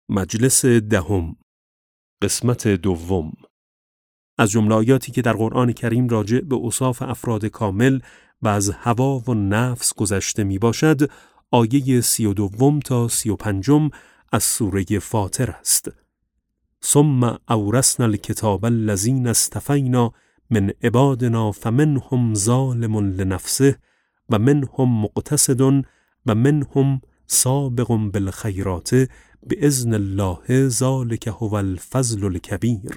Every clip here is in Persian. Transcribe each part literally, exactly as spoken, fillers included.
مجلس دهم، قسمت دوم. از جمله آیاتی که در قرآن کریم راجع به اوصاف افراد کامل و از هوا و نفس گذشته می باشد، آیه سی و دوم تا سی و پنجم از سوره فاطر است. ثم اورثنا الکتاب الذین اصطفینا من عبادنا فمنهم ظالم لنفسه و منهم مقتصد و منهم سابق بالخیرات باذن الله ذلک هو الفضل الکبیر.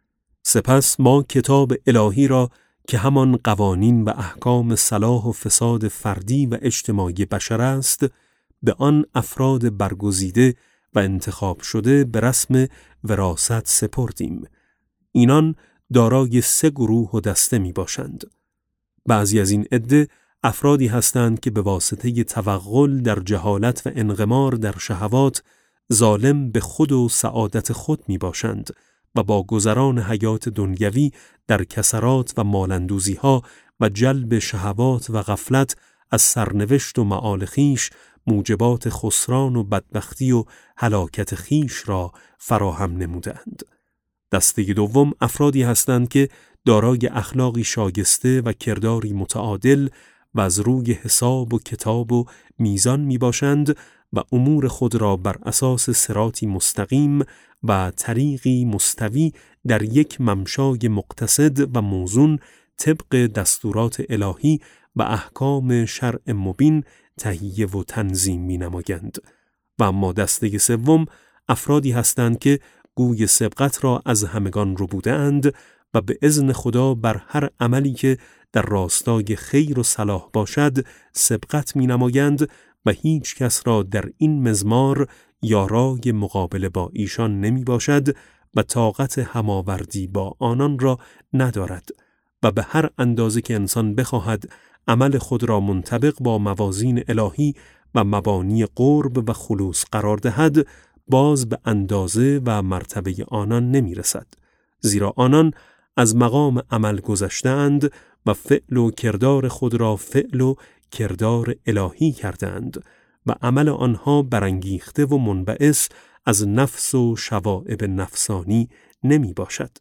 سپس ما کتاب الهی را که همان قوانین و احکام صلاح و فساد فردی و اجتماعی بشر است، به آن افراد برگزیده و انتخاب شده به رسم وراثت سپردیم. اینان دارای سه گروه و دسته می باشند. بعضی از این عده افرادی هستند که به واسطه توغل در جهالت و انغمار در شهوات ظالم به خود و سعادت خود می باشند و با گذران حیات دنیوی در کسرات و مالندوزی ها و جلب شهوات و غفلت از سرنوشت و معال خیش موجبات خسران و بدبختی و هلاکت خیش را فراهم نمودند. دسته دوم افرادی هستند که دارای اخلاقی شایسته و کرداری متعادل و از روی حساب و کتاب و میزان می باشند و امور خود را بر اساس صراطی مستقیم و طریقی مستوی در یک ممشای مقتصد و موزون طبق دستورات الهی و احکام شرع مبین تهیه و تنظیم می نمایند. و اما دسته سوم افرادی هستند که گوی سبقت را از همگان ربوده اند و به اذن خدا بر هر عملی که در راستای خیر و صلاح باشد سبقت می نمایند و هیچ کس را در این مزمار یارای مقابله با ایشان نمی باشد و طاقت هماوردی با آنان را ندارد و به هر اندازه که انسان بخواهد عمل خود را منطبق با موازین الهی و مبانی قرب و خلوص قرار دهد، باز به اندازه و مرتبه آنان نمی رسد، زیرا آنان از مقام عمل گذشتند و فعل و کردار خود را فعل و کردار الهی کردند و عمل آنها برانگیخته و منبعث از نفس و شوائب نفسانی نمی باشد.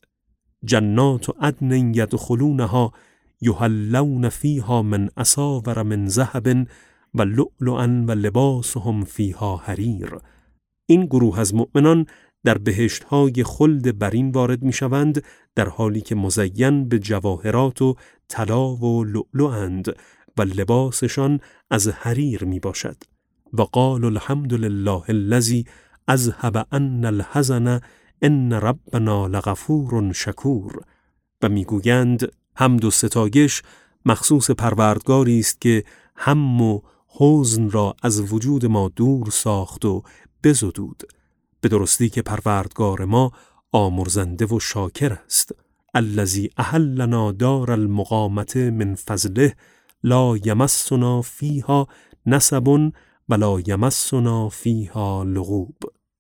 جنات عدن یدخلونها یحلون فیها من اساور من ذهب و لؤلؤا و لباسهم فیها حریر. این گروه از مؤمنان در بهشت‌های خلد برین وارد می‌شوند، در حالی که مزین به جواهرات و طلا و لؤلؤند و لباسشان از حریر می باشد. و قال الحمد لله الذی اذهب عنا الحزن ان ربنا لغفور شکور. و میگویند حمد و ستایش مخصوص پروردگاری است که هم و حزن را از وجود ما دور ساخت و بزدود. به درستی که پروردگار ما آمرزنده و شاکر است. الذی احلنا دار المقامة من فضله لا یمسنا فیها نصب ولا یمسنا فیها لغوب.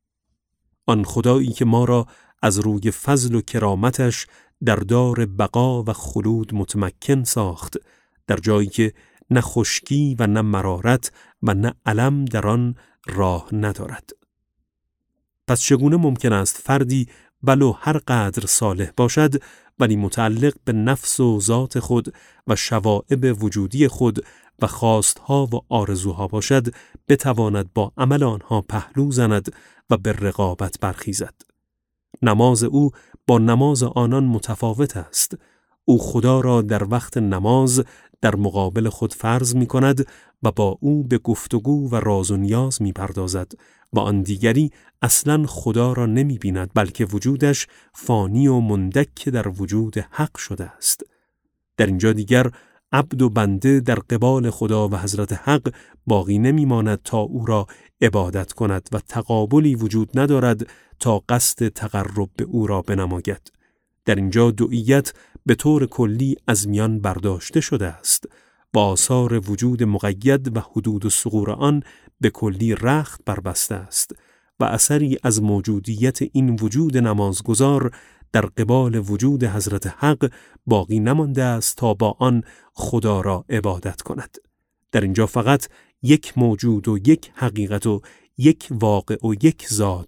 آن خدایی که ما را از روی فضل و کرامتش در دار بقا و خلود متمکن ساخت، در جایی که نه خشکی و نه مرارت و نه الم در آن راه ندارد. پس چگونه ممکن است فردی ولو هر قدر صالح باشد ولی متعلق به نفس و ذات خود و شوائب وجودی خود و خواستها و آرزوها باشد بتواند با عمل آنها پهلو زند و به رقابت برخیزد؟ نماز او با نماز آنان متفاوت است. او خدا را در وقت نماز در مقابل خود فرض می کند و با او به گفتگو و راز و نیاز می پردازد و آن دیگری اصلاً خدا را نمی بیند، بلکه وجودش فانی و مندک در وجود حق شده است. در اینجا دیگر عبد و بنده در قبال خدا و حضرت حق باقی نمی ماند تا او را عبادت کند و تقابلی وجود ندارد تا قصد تقرب به او را بنماید. در اینجا دوئیت به طور کلی از میان برداشته شده است و آثار وجود مقید و حدود و ثغور آن به کلی رخت بربسته است و اثری از موجودیت این وجود نمازگزار در قبال وجود حضرت حق باقی نمانده است تا با آن خدا را عبادت کند. در اینجا فقط یک موجود و یک حقیقت و یک واقع و یک ذات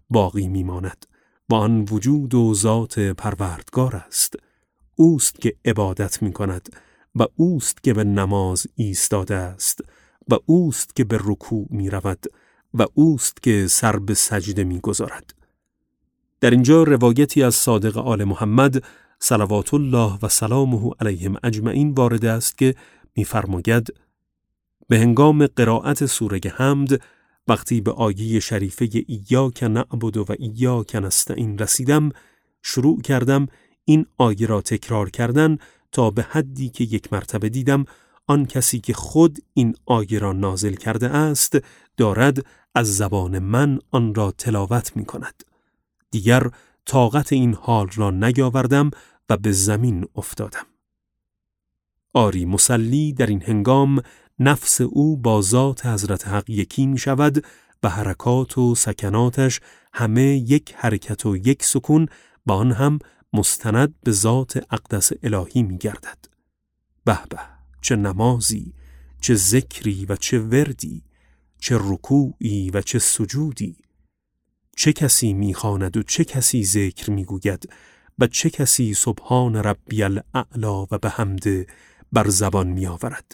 باقی میماند و آن وجود و ذات پروردگار است. اوست که عبادت می کند و اوست که به نماز ایستاده است و اوست که به رکوع می رود و اوست که سر به سجده می گذارد. در اینجا روایتی از صادق آل محمد صلوات الله و سلامه علیهم اجمعین وارد است که می‌فرماید به هنگام قرائت سوره حمد وقتی به آیه شریفه ایاک نعبد و ایاک نستعین رسیدم، شروع کردم این آیه را تکرار کردن تا به حدی که یک مرتبه دیدم آن کسی که خود این آیه را نازل کرده است دارد از زبان من آن را تلاوت می کند. دیگر طاقت این حال را نیاوردم و به زمین افتادم. آری مصلی در این هنگام نفس او با ذات حضرت حق یکی می شود و حرکات و سکناتش همه یک حرکت و یک سکون با آن هم مستند به ذات اقدس الهی می گردد. به به، چه نمازی، چه ذکری و چه وردی، چه رکوعی و چه سجودی. چه کسی میخواند و چه کسی ذکر میگوید و چه کسی سبحان ربی الاعلی و به حمد بر زبان میآورد.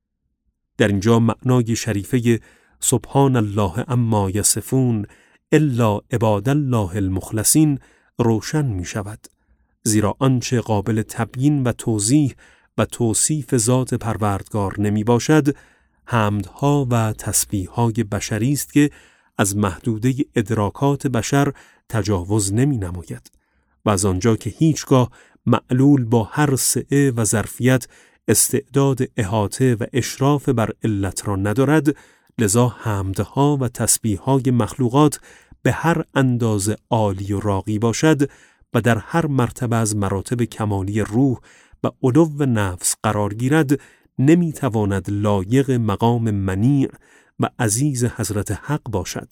در اینجا معنای شریفه سبحان الله اما یصفون الا عباد الله المخلصین روشن می شود، زیرا آنچه قابل تبیین و توضیح و توصیف ذات پروردگار نمی باشد حمدها و تسبیحهای بشری است که از محدوده ادراکات بشر تجاوز نمی نماید و از آنجا که هیچگاه معلول با هر سعه و ظرفیت استعداد احاطه و اشراف بر علت را ندارد، لذا حمدها و تسبیحهای مخلوقات به هر اندازه عالی و راقی باشد و در هر مرتبه از مراتب کمالی روح و علو نفس قرار گیرد، نمی تواند لایق مقام منیع و عزیز حضرت حق باشد.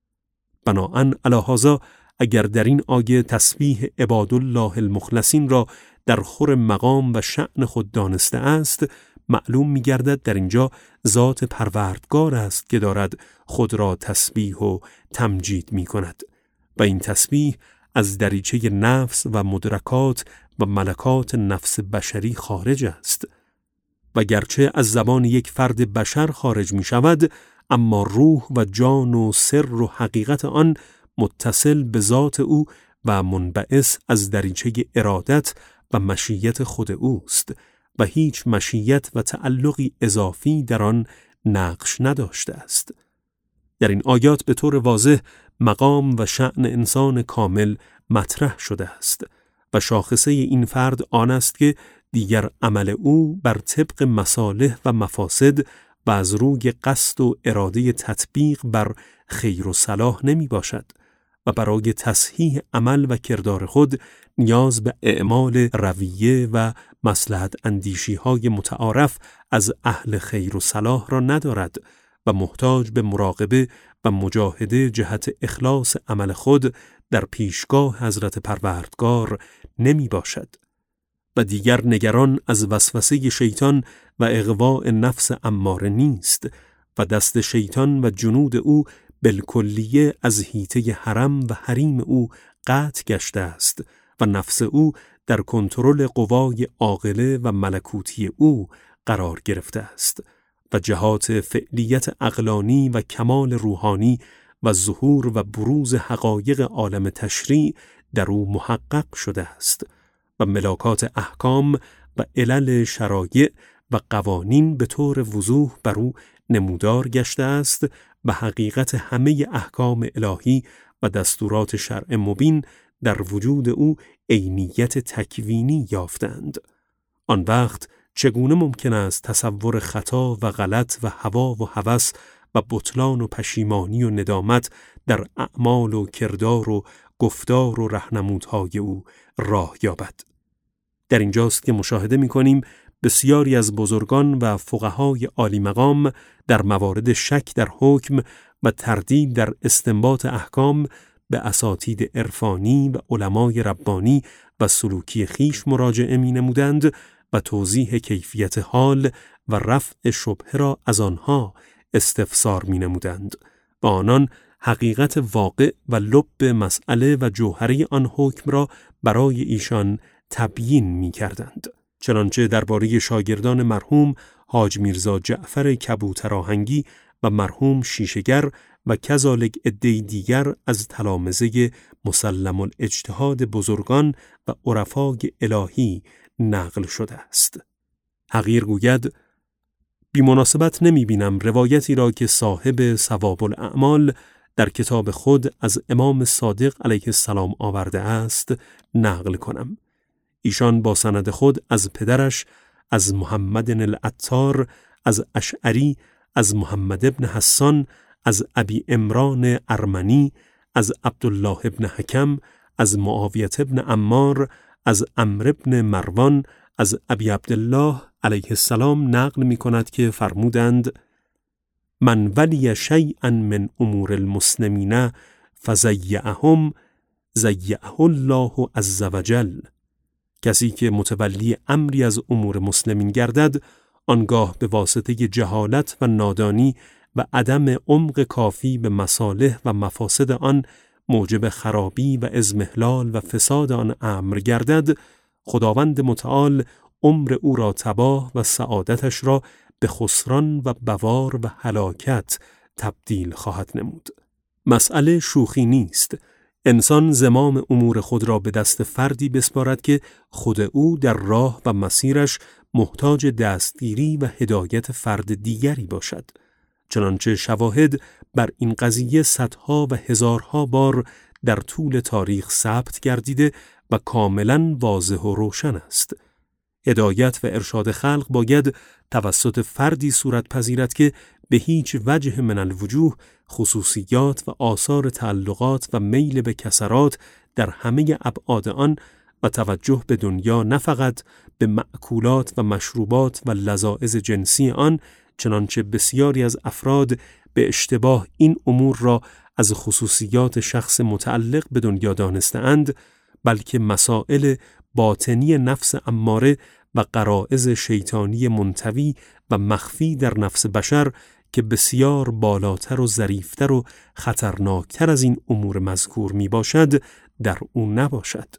بناهن علی هذا اگر در این آیه تسبیح عبادالله المخلصین را در خور مقام و شأن خود دانسته است، معلوم می گردد در اینجا ذات پروردگار است که دارد خود را تسبیح و تمجید می کند و این تسبیح از دریچه نفس و مدرکات و ملکات نفس بشری خارج است و گرچه از زبان یک فرد بشر خارج می شود، اما روح و جان و سر و حقیقت آن متصل به ذات او و منبعث از دریچه ارادت و مشیت خود اوست و هیچ مشیت و تعلقی اضافی در آن نقش نداشته است. در این آیات به طور واضح مقام و شأن انسان کامل مطرح شده است و شاخصه این فرد آن است که دیگر عمل او بر طبق مصالح و مفاسد و از روی قصد و اراده تطبیق بر خیر و صلاح نمی باشد و برای تصحیح عمل و کردار خود نیاز به اعمال رویه و مصلحت اندیشی های متعارف از اهل خیر و صلاح را ندارد و محتاج به مراقبه و مجاهده جهت اخلاص عمل خود در پیشگاه حضرت پروردگار نمی باشد و دیگر نگران از وسوسه شیطان و اغواء نفس اماره نیست و دست شیطان و جنود او بالکلیه از حیطه حرم و حریم او قطع گشته است و نفس او در کنترل قوای عاقله و ملکوتی او قرار گرفته است و جهات فعلیت عقلانی و کمال روحانی و ظهور و بروز حقایق عالم تشریع در او محقق شده است و ملاکات احکام و علل شرایع و قوانین به طور وضوح بر او نمودار گشته است و حقیقت همه احکام الهی و دستورات شرع مبین در وجود او عینیت تکوینی یافتند. آن وقت چگونه ممکن است تصور خطا و غلط و هوا و هوس و بطلان و پشیمانی و ندامت در اعمال و کردار و گفتار و راهنمودهای او راه یابد؟ در اینجاست که مشاهده می‌کنیم بسیاری از بزرگان و فقهای عالی مقام در موارد شک در حکم و تردید در استنباط احکام به اساتید عرفانی و علمای ربانی و سلوکی خیش مراجعه می‌نمودند و توضیح کیفیت حال و رفع شبهه را از آنها استفسار می‌نمودند و آنان حقیقت واقع و لب مسئله و جوهره آن حکم را برای ایشان تبیین می کردند. چنانچه درباره شاگردان مرحوم حاج میرزا جعفر کبوترآهنگی و مرحوم شیشه‌گر و کذالک عده‌ای دیگر از تلامذه مسلم الاجتهاد بزرگان و عرفای الهی نقل شده است. حقیر گوید: بی مناسبت نمی بینم روایتی را که صاحب ثواب الاعمال در کتاب خود از امام صادق علیه السلام آورده است نقل کنم. ایشان با سند خود از پدرش، از محمد العطار، از اشعری، از محمد ابن حسان، از ابی عمران ارمنی، از عبدالله ابن حکم، از معاویه ابن عمار، از عمرو ابن مروان، از ابی عبدالله علیه السلام نقل می کند که فرمودند: من ولی شیئا من امور المسلمین فضیعهم ضیعه الله عز وجل. کسی که متولی امری از امور مسلمین گردد، آنگاه به واسطه جهالت و نادانی و عدم عمق کافی به مصالح و مفاسد آن موجب خرابی و اضمحلال و فساد آن امر گردد، خداوند متعال عمر او را تباه و سعادتش را به خسران و بوار و هلاکت تبدیل خواهد نمود. مسئله شوخی نیست. انسان زمام امور خود را به دست فردی بسپارد که خود او در راه و مسیرش محتاج دستگیری و هدایت فرد دیگری باشد. چنانچه شواهد بر این قضیه صدها و هزارها بار در طول تاریخ ثبت گردیده و کاملا واضح و روشن است. هدایت و ارشاد خلق باید توسط فردی صورت پذیرد که به هیچ وجه من الوجوه خصوصیات و آثار تعلقات و میل به کسرات در همه ابعاد آن و توجه به دنیا نه فقط به مأکولات و مشروبات و لذائذ جنسی آن، چنانچه بسیاری از افراد به اشتباه این امور را از خصوصیات شخص متعلق به دنیا دانسته‌اند، بلکه مسائل باطنی نفس اماره و غرایز شیطانی منطوی و مخفی در نفس بشر که بسیار بالاتر و ظریفتر و خطرناکتر از این امور مذکور می باشد در او نباشد.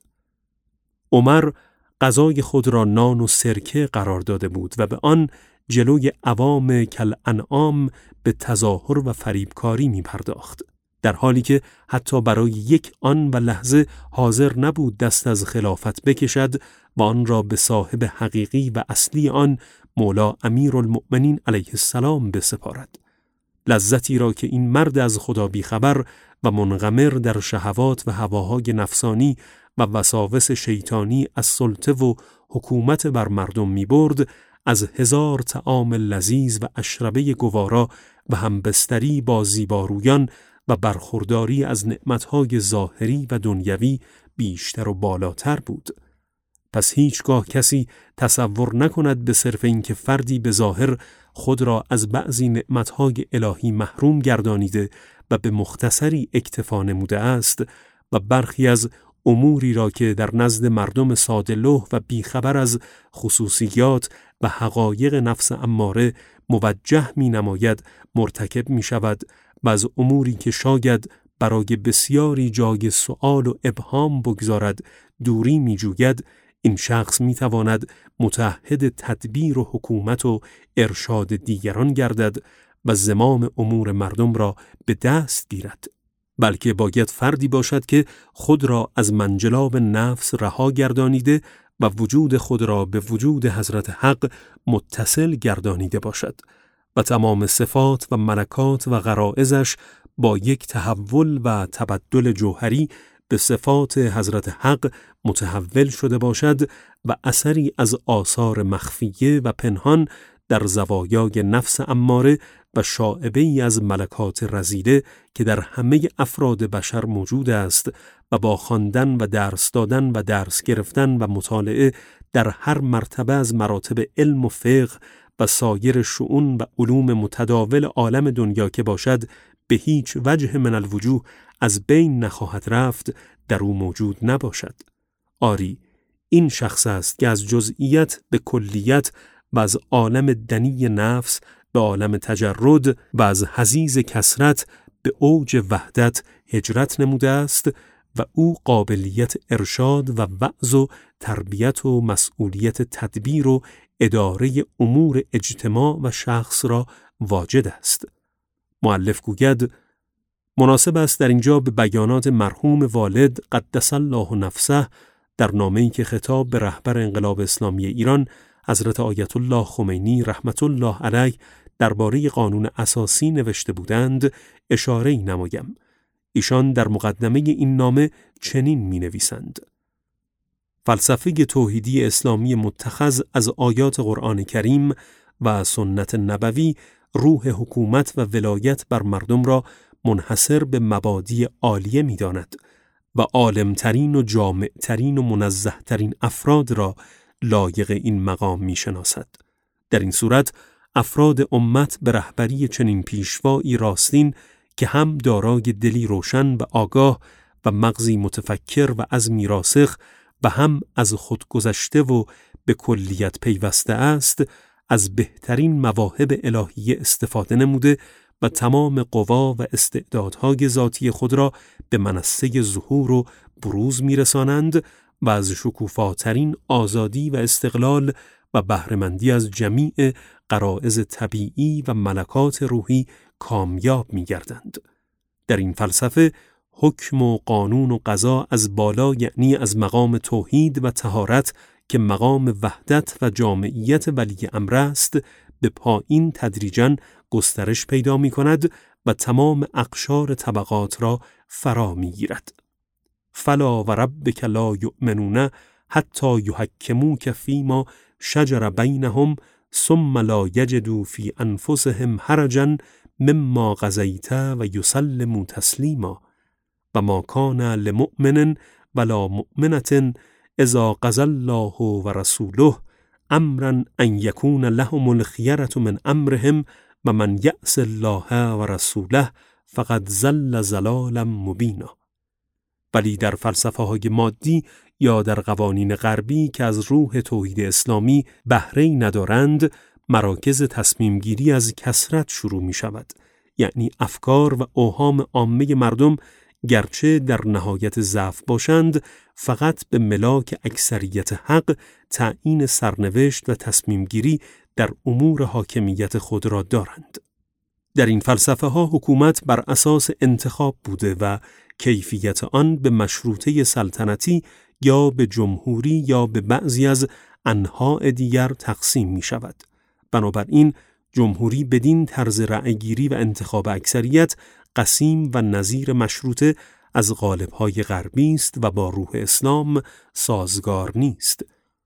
عمر غذای خود را نان و سرکه قرار داده بود و به آن جلوی عوام کل انعام به تظاهر و فریبکاری می پرداخت، در حالی که حتی برای یک آن و لحظه حاضر نبود دست از خلافت بکشد و آن را به صاحب حقیقی و اصلی آن مولا امیرالمؤمنین علیه السلام بسپارد. لذتی را که این مرد از خدا بیخبر و منغمر در شهوات و هواهای نفسانی و وساوس شیطانی از سلطه و حکومت بر مردم می برد، از هزار طعام لذیذ و اشربه گوارا و همبستری با زیبارویان و برخورداری از نعمتهای ظاهری و دنیوی بیشتر و بالاتر بود. پس هیچگاه کسی تصور نکند به صرف اینکه فردی به ظاهر خود را از بعضی نعمتهای الهی محروم گردانیده و به مختصری اکتفا نموده است و برخی از اموری را که در نزد مردم ساده‌لوح و بیخبر از خصوصیات و حقایق نفس اماره موجه می نماید مرتکب می شود و از اموری که شاید برای بسیاری جای سؤال و ابهام بگذارد دوری می جوید، این شخص می تواند متعهد تدبیر و حکومت و ارشاد دیگران گردد و زمام امور مردم را به دست گیرد. بلکه باید فردی باشد که خود را از منجلاب نفس رها گردانیده و وجود خود را به وجود حضرت حق متصل گردانیده باشد و تمام صفات و ملکات و غرائزش با یک تحول و تبدل جوهری به صفات حضرت حق متحول شده باشد و اثری از آثار مخفیه و پنهان در زوایای نفس اماره و شائبه‌ای از ملکات رذیله که در همه افراد بشر موجود است و با خواندن و درس دادن و درس گرفتن و مطالعه در هر مرتبه از مراتب علم و فقه و سایر شؤون و علوم متداول عالم دنیا که باشد به هیچ وجه من الوجوه از بین نخواهد رفت در او موجود نباشد. آری، این شخص است که از جزئیت به کلیت و از عالم دنی نفس به عالم تجرد و از حضیض کثرت به به اوج وحدت هجرت نموده است و او قابلیت ارشاد و وعظ و تربیت و مسئولیت تدبیر و اداره امور اجتماع و شخص را واجد است. مؤلف گوید مناسب است در اینجا به بیانات مرحوم والد قدس الله نفسه در نامه‌ای که خطاب به رهبر انقلاب اسلامی ایران حضرت آیت الله خمینی رحمت الله علیه درباره قانون اساسی نوشته بودند اشاره‌ای نمایم. ایشان در مقدمه این نامه چنین می‌نویسند: فلسفه توحیدی اسلامی متخذ از آیات قرآن کریم و سنت نبوی روح حکومت و ولایت بر مردم را منحصر به مبادی عالیه می‌داند و عالمترین و جامعترین و منزهترین افراد را لایق این مقام می‌شناسد. در این صورت افراد امت به رهبری چنین پیشوایی راستین که هم دارای دلی روشن و آگاه و مغزی متفکر و عزمی راسخ و هم از خود گذشته و به کلیت پیوسته است، از بهترین مواهب الهیه استفاده نموده و تمام قوا و استعدادهای ذاتی خود را به منصه ظهور و بروز می‌رسانند و از شکوفاترین آزادی و استقلال و بهره‌مندی از جمیع غرایز طبیعی و ملکات روحی کامیاب می‌گردند. در این فلسفه حکم و قانون و قضا از بالا، یعنی از مقام توحید و طهارت که مقام وحدت و جامعیت ولی امر است، به پایین تدریجاً گسترش پیدا می‌کند و تمام اقشار طبقات را فرا می‌گیرد. فلا و ربک لا یؤمنون حتی یحکموک فیما شجر بینهم ثم لا یجدوا فی انفسهم حرجا مما قضیت و یسلموا تسلیما و ما کان لمؤمن ولا مؤمنة اذا قضى الله و رسوله امرا ان یکون لهم الخیرة من امرهم و من یعص الله و رسوله فقد ضل ضلالا مبینا. ولی در فلسفه های مادی یا در قوانین غربی که از روح توحید اسلامی بهره‌ای ندارند، مراکز تصمیم گیری از کثرت شروع می شود. یعنی افکار و اوهام عامه مردم گرچه در نهایت ضعف باشند، فقط به ملاک اکثریت حق تعیین سرنوشت و تصمیم گیری در امور حاکمیت خود را دارند. در این فلسفه ها حکومت بر اساس انتخاب بوده و کیفیت آن به مشروطه سلطنتی یا به جمهوری یا به بعضی از انواع دیگر تقسیم می شود. بنابراین جمهوری بدین طرز رأیگیری و انتخاب اکثریت قسیم و نظیر مشروطه از قالب‌های غربی است و با روح اسلام سازگار نیست.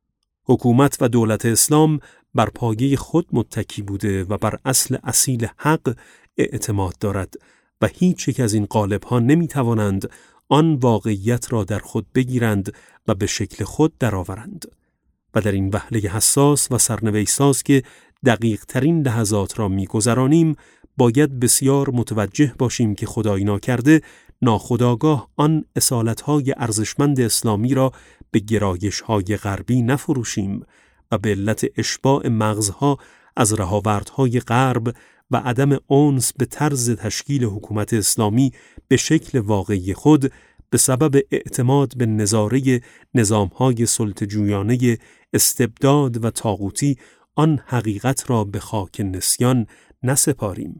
حکومت و دولت اسلام بر پایه خود متکی بوده و بر اصل اصیل حق اعتماد دارد و هیچ یک از این قالب‌ها نمی‌توانند آن واقعیت را در خود بگیرند و به شکل خود درآورند. و در این وهله حساس و سرنوشت‌ساز که دقیق ترین لحظات را می‌گذرانیم، باید بسیار متوجه باشیم که خدای ناکرده ناخودآگاه آن اصالت‌های ارزشمند اسلامی را به گرایش‌های غربی نفروشیم و به علت اشباع مغزها از رهاوردهای غرب و عدم انس به طرز تشکیل حکومت اسلامی به شکل واقعی خود به سبب اعتماد به نظاره نظام‌های سلطه‌جویانه استبداد و طاغوتی آن حقیقت را به خاک نسیان نسپاریم.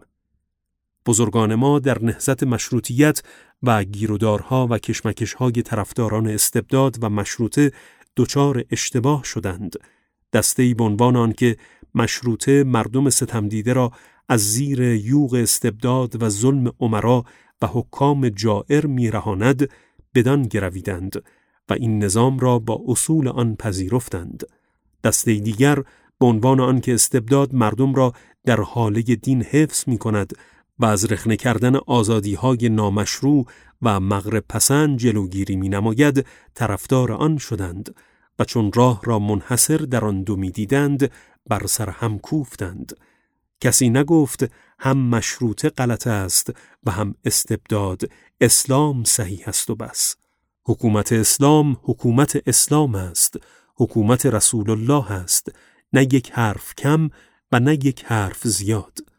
بزرگان ما در نهضت مشروطیت و گیرودارها و کشمکش‌های طرفداران استبداد و مشروطه دچار اشتباه شدند. دسته‌ای به عنوان آن که مشروطه مردم ستمدیده را از زیر یوغ استبداد و ظلم امرا و حکام جائر می‌رهاند بدان گرویدند و این نظام را با اصول آن پذیرفتند. دسته دیگر به عنوان آن که استبداد مردم را در حاله دین حفظ می‌کند و از رخنه کردن آزادی‌های نامشروع و مغرب پسند جلوگیری می‌نماید، طرفدار آن شدند و چون راه را منحصر در آن دو می‌دیدند بر سر هم کوفتند. کسی نگفت هم مشروطه غلط است و هم استبداد، اسلام صحیح است و بس. حکومت اسلام حکومت اسلام است، حکومت رسول الله است، نه یک حرف کم و نه یک حرف زیاد.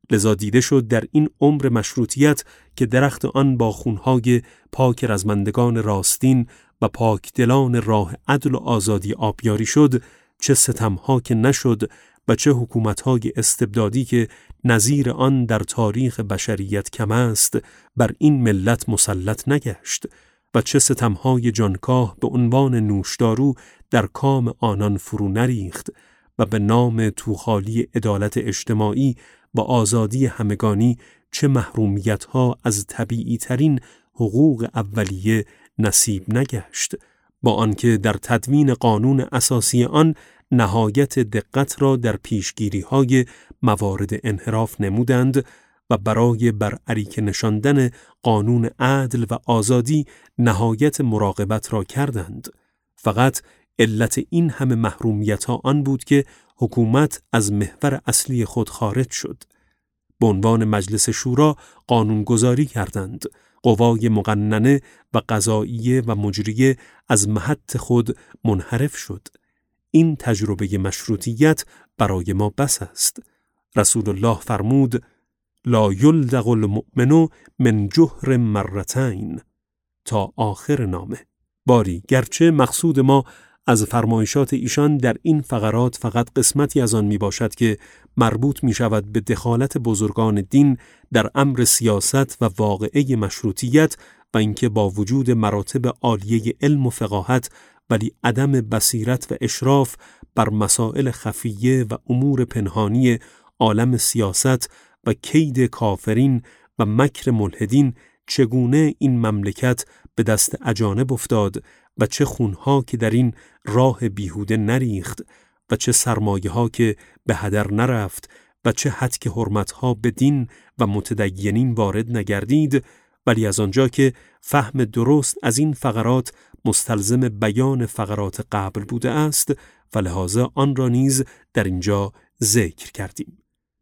لذا دیده شد در این عمر مشروطیت که درخت آن با خونهای پاک رزمندگان راستین و پاک دلان راه عدل و آزادی آبیاری شد، چه ستمها که نشد و چه حکومتهای استبدادی که نظیر آن در تاریخ بشریت کم است بر این ملت مسلط نگشت و چه ستمهای جانکاه به عنوان نوشدارو در کام آنان فرو نریخت و به نام توخالی عدالت اجتماعی و آزادی همگانی چه محرومیت‌ها از طبیعی ترین حقوق اولیه نصیب نگشت، با آنکه در تدوین قانون اساسی آن نهایت دقت را در پیشگیری‌های موارد انحراف نمودند و برای بر اریکه نشاندن قانون عدل و آزادی نهایت مراقبت را کردند. فقط علت این همه محرومیت‌ها آن بود که حکومت از محور اصلی خود خارج شد. به عنوان مجلس شورا قانونگذاری کردند. قوای مقننه و قضاییه و مجریه از محط خود منحرف شد. این تجربه مشروطیت برای ما بس است. رسول الله فرمود: لا یلدغ المؤمن من جحر مرتین، تا آخر نامه. باری گرچه مقصود ما از فرمایشات ایشان در این فقرات فقط قسمتی از آن می باشد که مربوط می شود به دخالت بزرگان دین در امر سیاست و واقعه مشروطیت و اینکه با وجود مراتب عالیه علم و فقاهت ولی عدم بصیرت و اشراف بر مسائل خفیه و امور پنهانی عالم سیاست و کید کافرین و مکر ملحدین چگونه این مملکت به دست اجانب افتاد و چه خونها که در این راه بیهوده نریخت و چه سرمایه ها که به هدر نرفت و چه هتک حرمتها به دین و متدینین وارد نگردید، ولی از آنجا که فهم درست از این فقرات مستلزم بیان فقرات قبل بوده است و لحاظا آن را نیز در اینجا ذکر کردیم.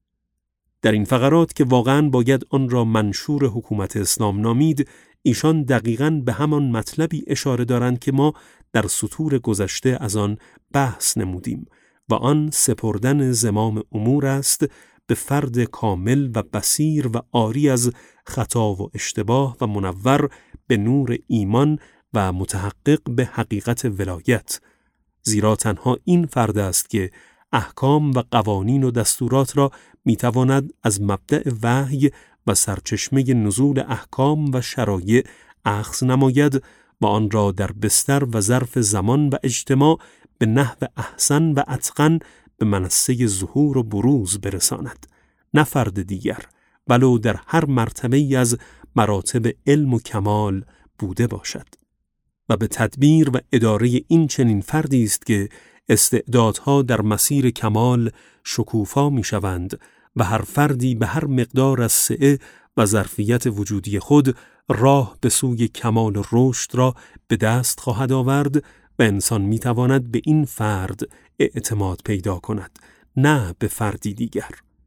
در این فقرات که واقعاً باید آن را منشور حکومت اسلام نامید، ایشان دقیقاً به همان مطلبی اشاره دارند که ما در سطور گذشته از آن بحث نمودیم و آن سپردن زمام امور است به فرد کامل و بصیر و عاری از خطا و اشتباه و منور به نور ایمان و متحقق به حقیقت ولایت، زیرا تنها این فرد است که احکام و قوانین و دستورات را میتواند از مبدأ وحی و سرچشمه نزول احکام و شرایع اخذ نماید و آن را در بستر و ظرف زمان و اجتماع به نحو احسن و اتقن به منصه ظهور و بروز برساند، نه فرد دیگر ولو در هر مرتبه‌ای از مراتب علم و کمال بوده باشد. و به تدبیر و اداره این چنین فردی است که استعدادها در مسیر کمال شکوفا می شوند و هر فردی به هر مقدار از سعه و ظرفیت وجودی خود راه به سوی کمال و رشد را به دست خواهد آورد و انسان می تواند به این فرد اعتماد پیدا کند، نه به فردی دیگر.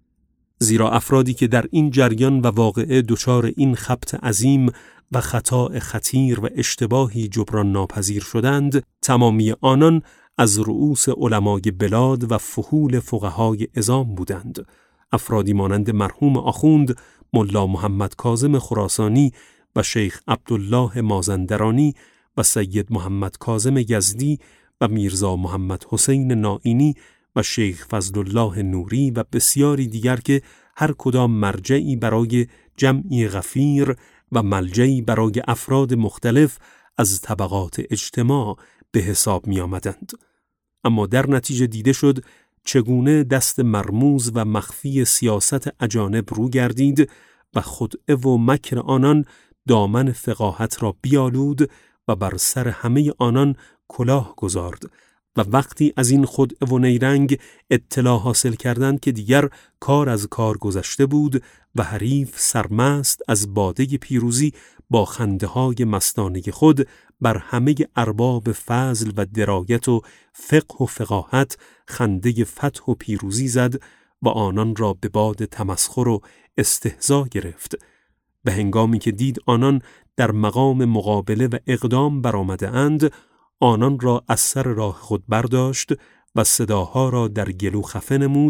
زیرا افرادی که در این جریان و واقعه دچار این خبط عظیم و خطا خطیر و اشتباهی جبران ناپذیر شدند، تمامی آنان از رؤوس علمای بلاد و فحول فقهای عظام بودند. افرادی مانند مرحوم آخوند ملا محمد کاظم خراسانی و شیخ عبدالله مازندرانی و سید محمد کاظم یزدی و میرزا محمد حسین نائینی و شیخ فضل الله نوری و بسیاری دیگر که هر کدام مرجعی برای جمعی غفیر و ملجعی برای افراد مختلف از طبقات اجتماع به حساب می آمدند. اما در نتیجه دیده شد چگونه دست مرموز و مخفی سیاست اجانب رو گردید و خدعه و مکر آنان دامن فقاهت را بیالود و بر سر همه آنان کلاه گذارد و وقتی از این خدعه و نیرنگ اطلاع حاصل کردند که دیگر کار از کار گذشته بود و حریف سرمست از باده پیروزی با خنده‌های مستانه خود بر همه ارباب فضل و درایت و فقه و فقاهت خنده فتح و پیروزی زد و آنان را به باد تمسخر و استهزا گرفت. به هنگامی که دید آنان در مقام مقابله و اقدام برآمده اند، آنان را از سر راه خود برداشت و صداها را در گلو خفه نمود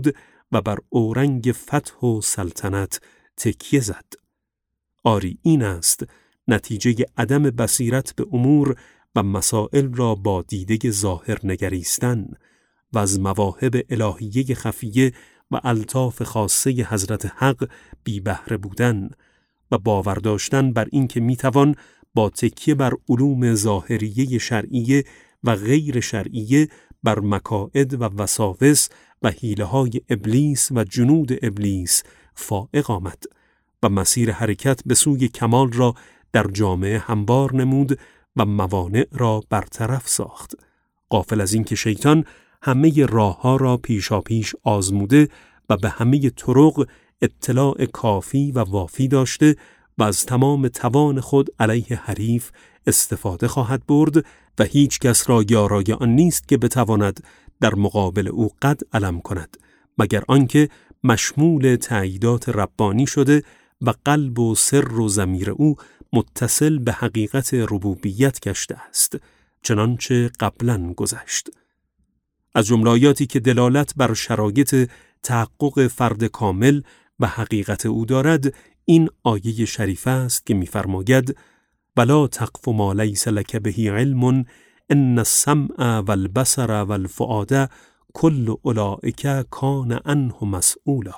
و بر اورنگ فتح و سلطنت تکیه زد. آری این است نتیجه عدم بصیرت به امور و مسائل را با دیده ظاهر نگریستن و از مواهب الهیه خفیه و الطاف خاصه حضرت حق بی بهره بودن و باور داشتن بر این که میتوان با تکیه بر علوم ظاهریه شرعیه و غیر شرعیه بر مکائد و وساوس و حیله‌های ابلیس و جنود ابلیس فائق آمد و مسیر حرکت به سوی کمال را در جامعه هموار نمود و موانع را برطرف ساخت، غافل از این که شیطان همه راه‌ها را پیشاپیش آزموده و به همه طرق اطلاع کافی و وافی داشته و از تمام توان خود علیه حریف استفاده خواهد برد و هیچ کس را یارای آن نیست که بتواند در مقابل او قد علم کند مگر آنکه مشمول تأییدات ربانی شده و قلب و سر و ضمیر او متصل به حقیقت ربوبیت گشته است، چنانچه قبلا گذشت. از جمله آیاتی که دلالت بر شرایط تحقق فرد کامل و حقیقت او دارد این آیه شریفه است که می‌فرماید ولا تقف ما لیس لک به علم ان السمع والبصر والفؤاد کل اولئک کان عنه مسئولا.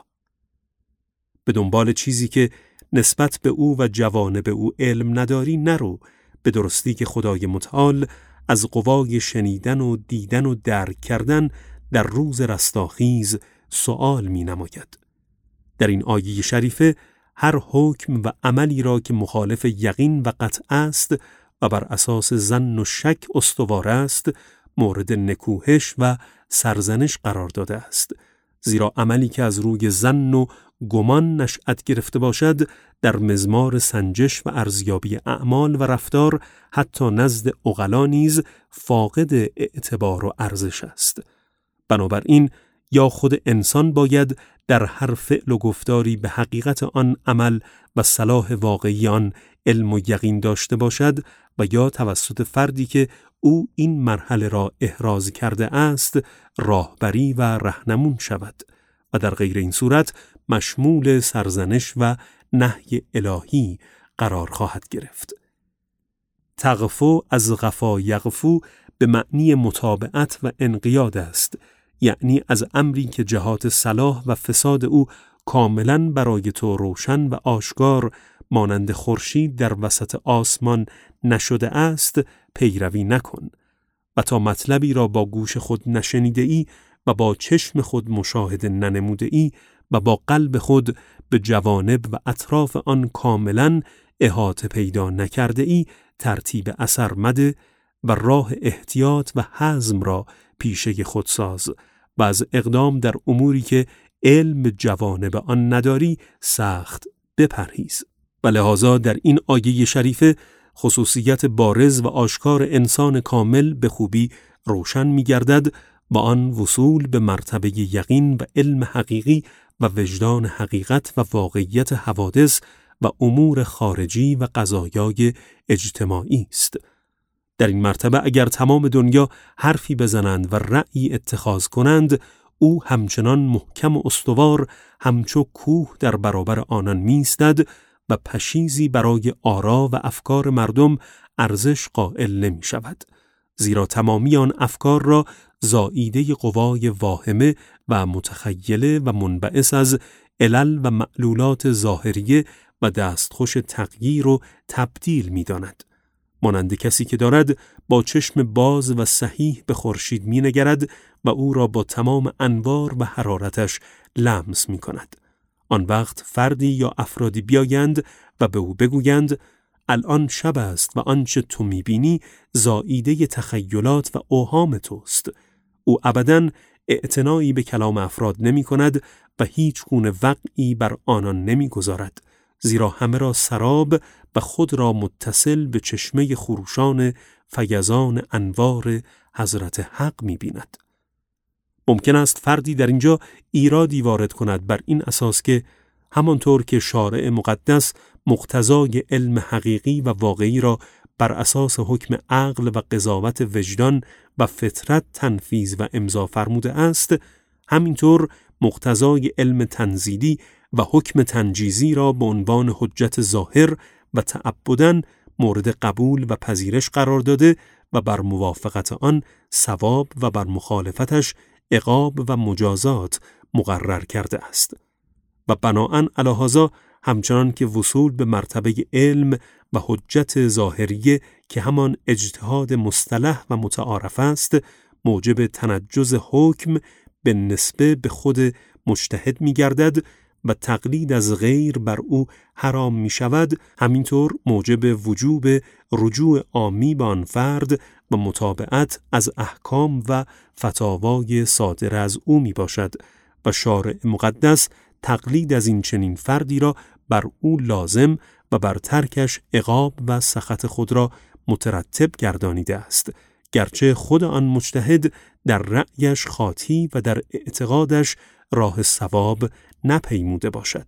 به دنبال چیزی که نسبت به او و جوانب او علم نداری نرو، به درستی که خدای متعال از قوای شنیدن و دیدن و درک کردن در روز رستاخیز سؤال می نماید. در این آیه شریفه هر حکم و عملی را که مخالف یقین و قطع است و بر اساس ظن و شک استوار است مورد نکوهش و سرزنش قرار داده است، زیرا عملی که از روی ظن و گمان نشأت گرفته باشد در مزمار سنجش و ارزیابی اعمال و رفتار حتی نزد عقلا نیز فاقد اعتبار و ارزش است. بنابراین یا خود انسان باید در هر فعل و گفتاری به حقیقت آن عمل و صلاح واقعی آن علم و یقین داشته باشد و یا توسط فردی که او این مرحله را احراز کرده است راهبری و رهنمون شود و در غیر این صورت مشمول سرزنش و نهی الهی قرار خواهد گرفت. تغفو از غفا یغفو به معنی متابعت و انقیاد است، یعنی از امری که جهات صلاح و فساد او کاملاً برای تو روشن و آشکار مانند خورشید در وسط آسمان نشده است پیروی نکن و تا مطلبی را با گوش خود نشنیده ای و با چشم خود مشاهده ننموده ای و با قلب خود به جوانب و اطراف آن کاملاً احاطه پیدا نکرده ای ترتیب اثر مده و راه احتیاط و حزم را پیشه خود ساز و از اقدام در اموری که علم جوانب آن نداری سخت بپرهیز. و لحاظا در این آیه شریفه خصوصیت بارز و آشکار انسان کامل به خوبی روشن می گردد و آن وصول به مرتبه یقین و علم حقیقی و وجدان حقیقت و واقعیت حوادث و امور خارجی و قضایای اجتماعی است. در این مرتبه اگر تمام دنیا حرفی بزنند و رأی اتخاذ کنند، او همچنان محکم و استوار همچو کوه در برابر آنان می‌ایستد و پشیزی برای آرا و افکار مردم ارزش قائل نمی شود، زیرا تمامی آن افکار را زائیده قوای واهمه و متخیله و منبعث از علل و معلولات ظاهریه و دستخوش تغییر و تبدیل می داند. مانند کسی که دارد با چشم باز و صحیح به خورشید می نگرد و او را با تمام انوار و حرارتش لمس می کند. آن وقت فردی یا افرادی بیایند و به او بگویند الان شب است و آنچه تو می بینی زائیده تخیلات و اوهام توست. او ابداً اعتنایی به کلام افراد نمی کند و هیچ گونه وقعی بر آنان نمی گذارد، زیرا همه را سراب و خود را متصل به چشمه خروشان فیضان انوار حضرت حق می بیند. ممکن است فردی در اینجا ایرادی وارد کند بر این اساس که همانطور که شارع مقدس مقتضای علم حقیقی و واقعی را بر اساس حکم عقل و قضاوت وجدان و فطرت تنفیذ و امضا فرموده است، همینطور مقتضای علم تنزیلی و حکم تنجیزی را به عنوان حجت ظاهر و تعبداً مورد قبول و پذیرش قرار داده و بر موافقت آن ثواب و بر مخالفتش عقاب و مجازات مقرر کرده است. و بنااً علی هذا همچنان که وصول به مرتبه علم و حجت ظاهریه که همان اجتهاد مصطلح و متعارف است، موجب تنجز حکم به نسبه به خود مجتهد می گردد و تقلید از غیر بر او حرام می شود، همینطور موجب وجوب رجوع عامی به آن فرد و متابعت از احکام و فتاوای صادر از او می باشد و شارع مقدس تقلید از این چنین فردی را بر او لازم و بر ترکش عقاب و سخط خود را مترتب گردانیده است، گرچه خود آن مجتهد در رأیش خاطی و در اعتقادش راه صواب نپیموده باشد.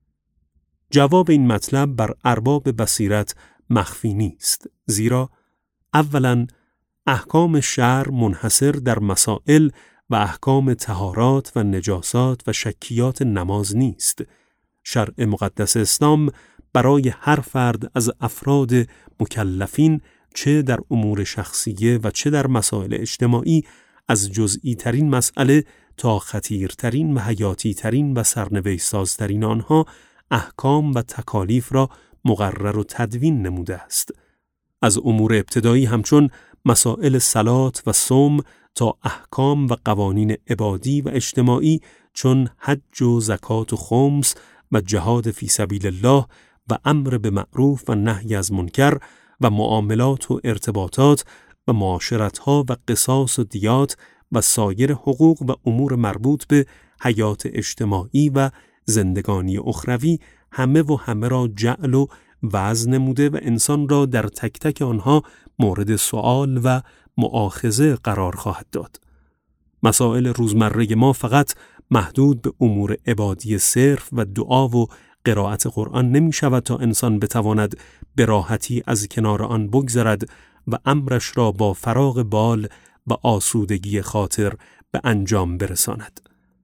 جواب این مطلب بر ارباب بصیرت مخفی نیست، زیرا اولاً احکام شرع منحصر در مسائل و احکام طهارات و نجاسات و شکیات نماز نیست. شرع مقدس اسلام برای هر فرد از افراد مکلفین چه در امور شخصیه و چه در مسائل اجتماعی از جزئی ترین مسئله تا خطیرترین و حیاتی ترین و سرنوشت سازترین آنها احکام و تکالیف را مقرر و تدوین نموده است. از امور ابتدایی همچون مسائل صلات و صوم تا احکام و قوانین عبادی و اجتماعی چون حج و زکات و خمس و جهاد فی سبیل الله و امر به معروف و نهی از منکر و معاملات و ارتباطات و معاشرت‌ها و قصاص و دیات و سایر حقوق و امور مربوط به حیات اجتماعی و زندگانی اخروی همه و همه را جعل و وضع نموده و انسان را در تک تک آنها مورد سؤال و مؤاخذه قرار خواهد داد. مسائل روزمره ما فقط محدود به امور عبادی صرف و دعا و قرائت قرآن نمی شود تا انسان بتواند به راحتی از کنار آن بگذرد و امرش را با فراغ بال و آسودگی خاطر به انجام برساند.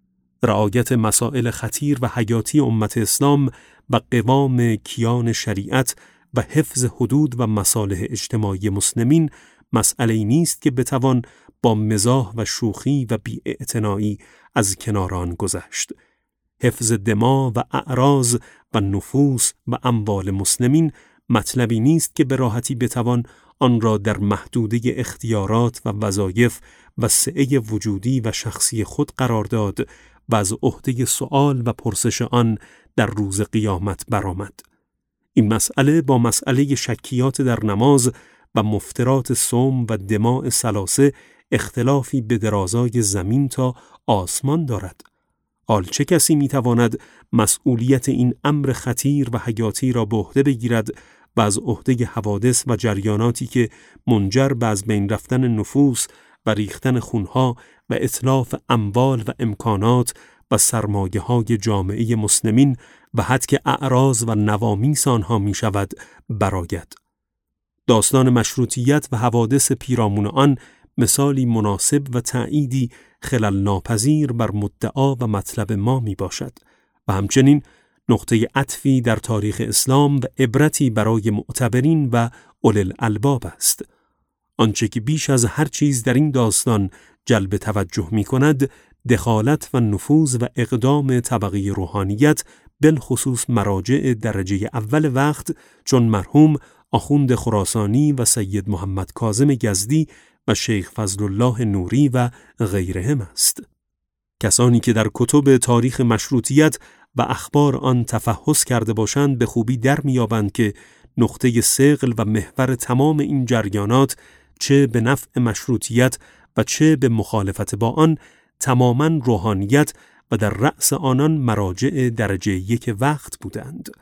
رعایت مسائل خطیر و حیاتی امت اسلام و قوام کیان شریعت و حفظ حدود و مصالح اجتماعی مسلمین مسئله‌ای نیست که بتوان با مزاح و شوخی و بی‌اعتنایی از کنار آن گذشت. حفظ دما و اعراض و نفوس و اموال مسلمین مطلبی نیست که به راحتی بتوان آن را در محدوده اختیارات و وظایف و سعه وجودی و شخصی خود قرار داد و از عهده سؤال و پرسش آن در روز قیامت برآمد. این مسئله با مسئله شکیات در نماز و مفترات صوم و دماء ثلاثه اختلافی به درازای زمین تا آسمان دارد. حال چه کسی میتواند مسئولیت این امر خطیر و حیاتی را به عهده بگیرد و از عهده حوادث و جریاناتی که منجر به از بین رفتن نفوس و ریختن خونها و اتلاف اموال و امکانات و سرمایه های جامعه مسلمین و حتک اعراض و نوامیس آنها می شود براید. داستان مشروطیت و حوادث پیرامون آن مثالی مناسب و تأییدی خلل ناپذیر بر مدعا و مطلب ما می باشد و همچنین نقطه عطفی در تاریخ اسلام و عبرتی برای معتبرین و اولی الالباب است. آنچه که بیش از هر چیز در این داستان جلب توجه می کند، دخالت و نفوذ و اقدام طبقه روحانیت بالخصوص مراجع درجه اول وقت چون مرحوم آخوند خراسانی و سید محمد کاظم یزدی و شیخ فضل الله نوری و غیرهم است. کسانی که در کتب تاریخ مشروطیت و اخبار آن تفحص کرده باشند به خوبی در میابند که نقطه ثقل و محور تمام این جریانات چه به نفع مشروطیت و چه به مخالفت با آن تماماً روحانیت و در رأس آنان مراجع درجه یک وقت بودند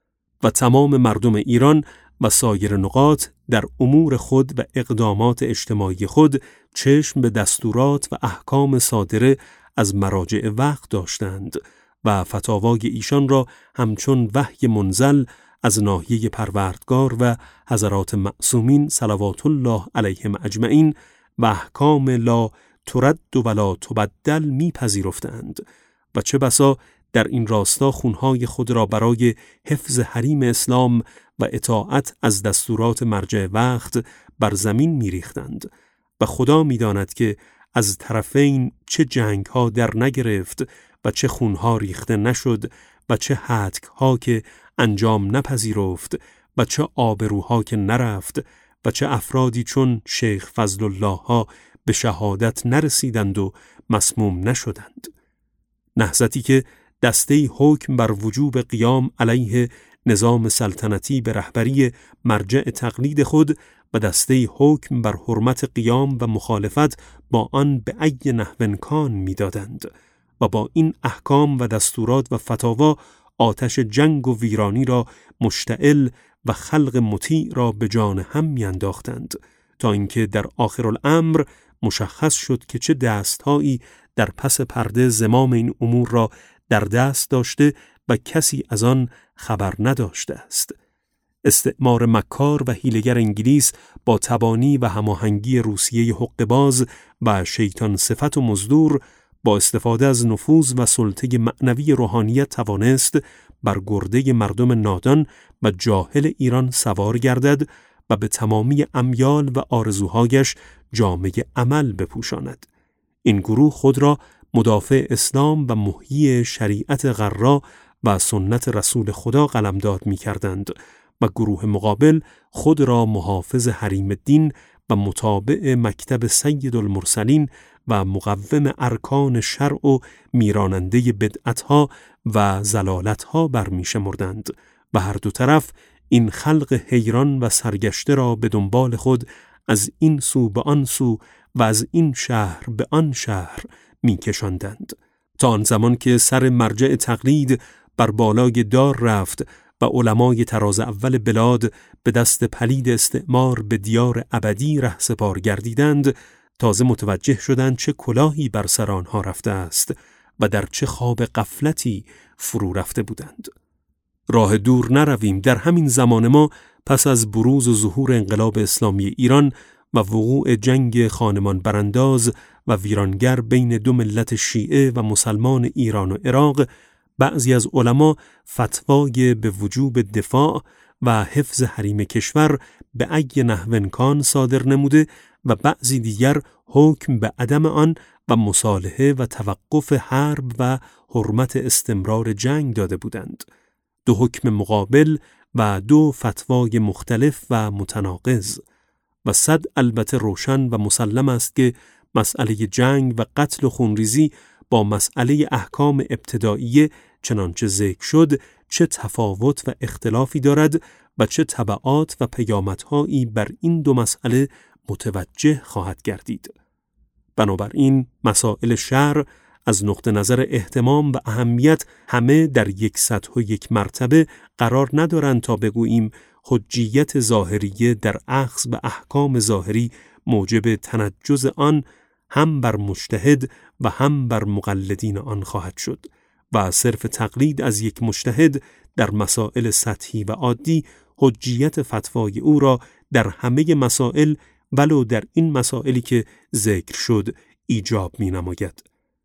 و تمام مردم ایران و سایر نقاط در امور خود و اقدامات اجتماعی خود چشم به دستورات و احکام صادره از مراجع وقت داشتند و فتاوای ایشان را همچون وحی منزل از ناحیه پروردگار و حضرات معصومین صلوات الله علیهم اجمعین و احکام لا ترد ولا تبدل میپذیرفتند و چه بسا در این راستا خونهای خود را برای حفظ حریم اسلام و اطاعت از دستورات مرجع وقت بر زمین می‌ریختند و خدا می‌داند که از طرفین چه جنگ‌ها در نگرفت و چه خونها ریخته نشد و چه هتک‌ها که انجام نپذیرفت و چه آبروها که نرفت و چه افرادی چون شیخ فضل الله ها به شهادت نرسیدند و مسموم نشدند. نهضتی که دسته‌ای حکم بر وجوب قیام علیه نظام سلطنتی به رهبری مرجع تقلید خود و دسته‌ای حکم بر حرمت قیام و مخالفت با آن به ای نحو کان می‌دادند و با این احکام و دستورات و فتاوا آتش جنگ و ویرانی را مشتعل و خلق مطیع را به جان هم می‌انداختند تا اینکه در آخر الامر مشخص شد که چه دستهایی در پس پرده زمام این امور را در دست داشته و کسی از آن خبر نداشته است. استعمار مکار و حیله‌گر انگلیس با تبانی و هماهنگی روسیه حقه‌باز و شیطان صفت و مزدور با استفاده از نفوذ و سلطه معنوی روحانیت توانست بر گرده مردم نادان و جاهل ایران سوار گردد و به تمامی امیال و آرزوهایش جامه عمل بپوشاند. این گروه خود را مدافع اسلام و محیی شریعت غرا و سنت رسول خدا قلمداد می کردند و گروه مقابل خود را محافظ حریم الدین و متابع مکتب سید المرسلین و مقوم ارکان شرع و میراننده بدعتها و زلالتها برمی شمردند و هر دو طرف این خلق حیران و سرگشته را به دنبال خود از این سو به آن سو و از این شهر به آن شهر می کشاندند تا آن زمان که سر مرجع تقلید بر بالای دار رفت و علمای تراز اول بلاد به دست پلید استعمار به دیار ابدی رهسپار گردیدند، تازه متوجه شدند چه کلاهی بر سر آنها رفته است و در چه خواب غفلتی فرو رفته بودند. راه دور نرویم، در همین زمان ما پس از بروز و ظهور انقلاب اسلامی ایران و وقوع جنگ خانمان برانداز و ویرانگر بین دو ملت شیعه و مسلمان ایران و عراق، بعضی از علما فتوای به وجوب دفاع و حفظ حریم کشور به ای نحو کان صادر نموده و بعضی دیگر حکم به عدم آن و مصالحه و توقف حرب و حرمت استمرار جنگ داده بودند. دو حکم مقابل و دو فتوای مختلف و متناقض و صد البته روشن و مسلم است که مسئله جنگ و قتل و خونریزی با مسئله احکام ابتدائیه چنانچه ذکر شد چه تفاوت و اختلافی دارد و چه تبعات و پیامدهایی بر این دو مسئله متوجه خواهد گردید. بنابراین مسائل شرع از نقطه نظر اهتمام و اهمیت همه در یک سطح و یک مرتبه قرار ندارند تا بگوییم حجیت ظاهریه در اخذ به احکام ظاهری موجب تنجز آن هم بر مجتهد و هم بر مقلدین آن خواهد شد و صرف تقلید از یک مجتهد در مسائل سطحی و عادی حجیت فتوای او را در همه مسائل ولو در این مسائلی که ذکر شد ایجاب می نماید.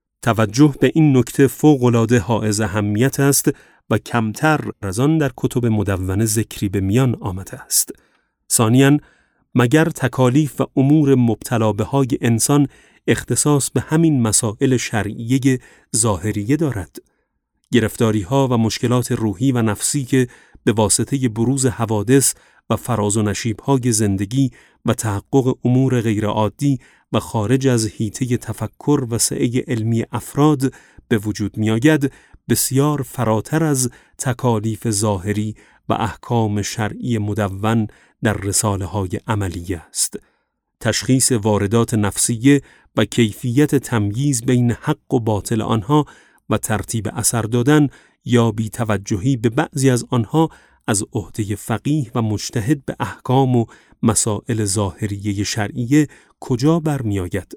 توجه به این نکته فوق‌العاده حائز اهمیت است و کمتر از آن در کتب مدونه ذکری به میان آمده است. ثانیاً، مگر تکالیف و امور مبتلا بهای انسان اختصاص به همین مسائل شرعیه ظاهریه دارد؟ گرفتاری‌ها و مشکلات روحی و نفسی که به واسطه بروز حوادث و فراز و نشیب‌های زندگی و تحقق امور غیرعادی و خارج از حیطه تفکر و سعی علمی افراد به وجود می‌آید، بسیار فراتر از تکالیف ظاهری و احکام شرعی مدون در رساله‌های عملیه است. تشخیص واردات نفسیه و کیفیت تمییز بین حق و باطل آنها و ترتیب اثر دادن یا بی توجهی به بعضی از آنها از عهده فقیه و مجتهد به احکام و مسائل ظاهریه شرعیه کجا برمی آید؟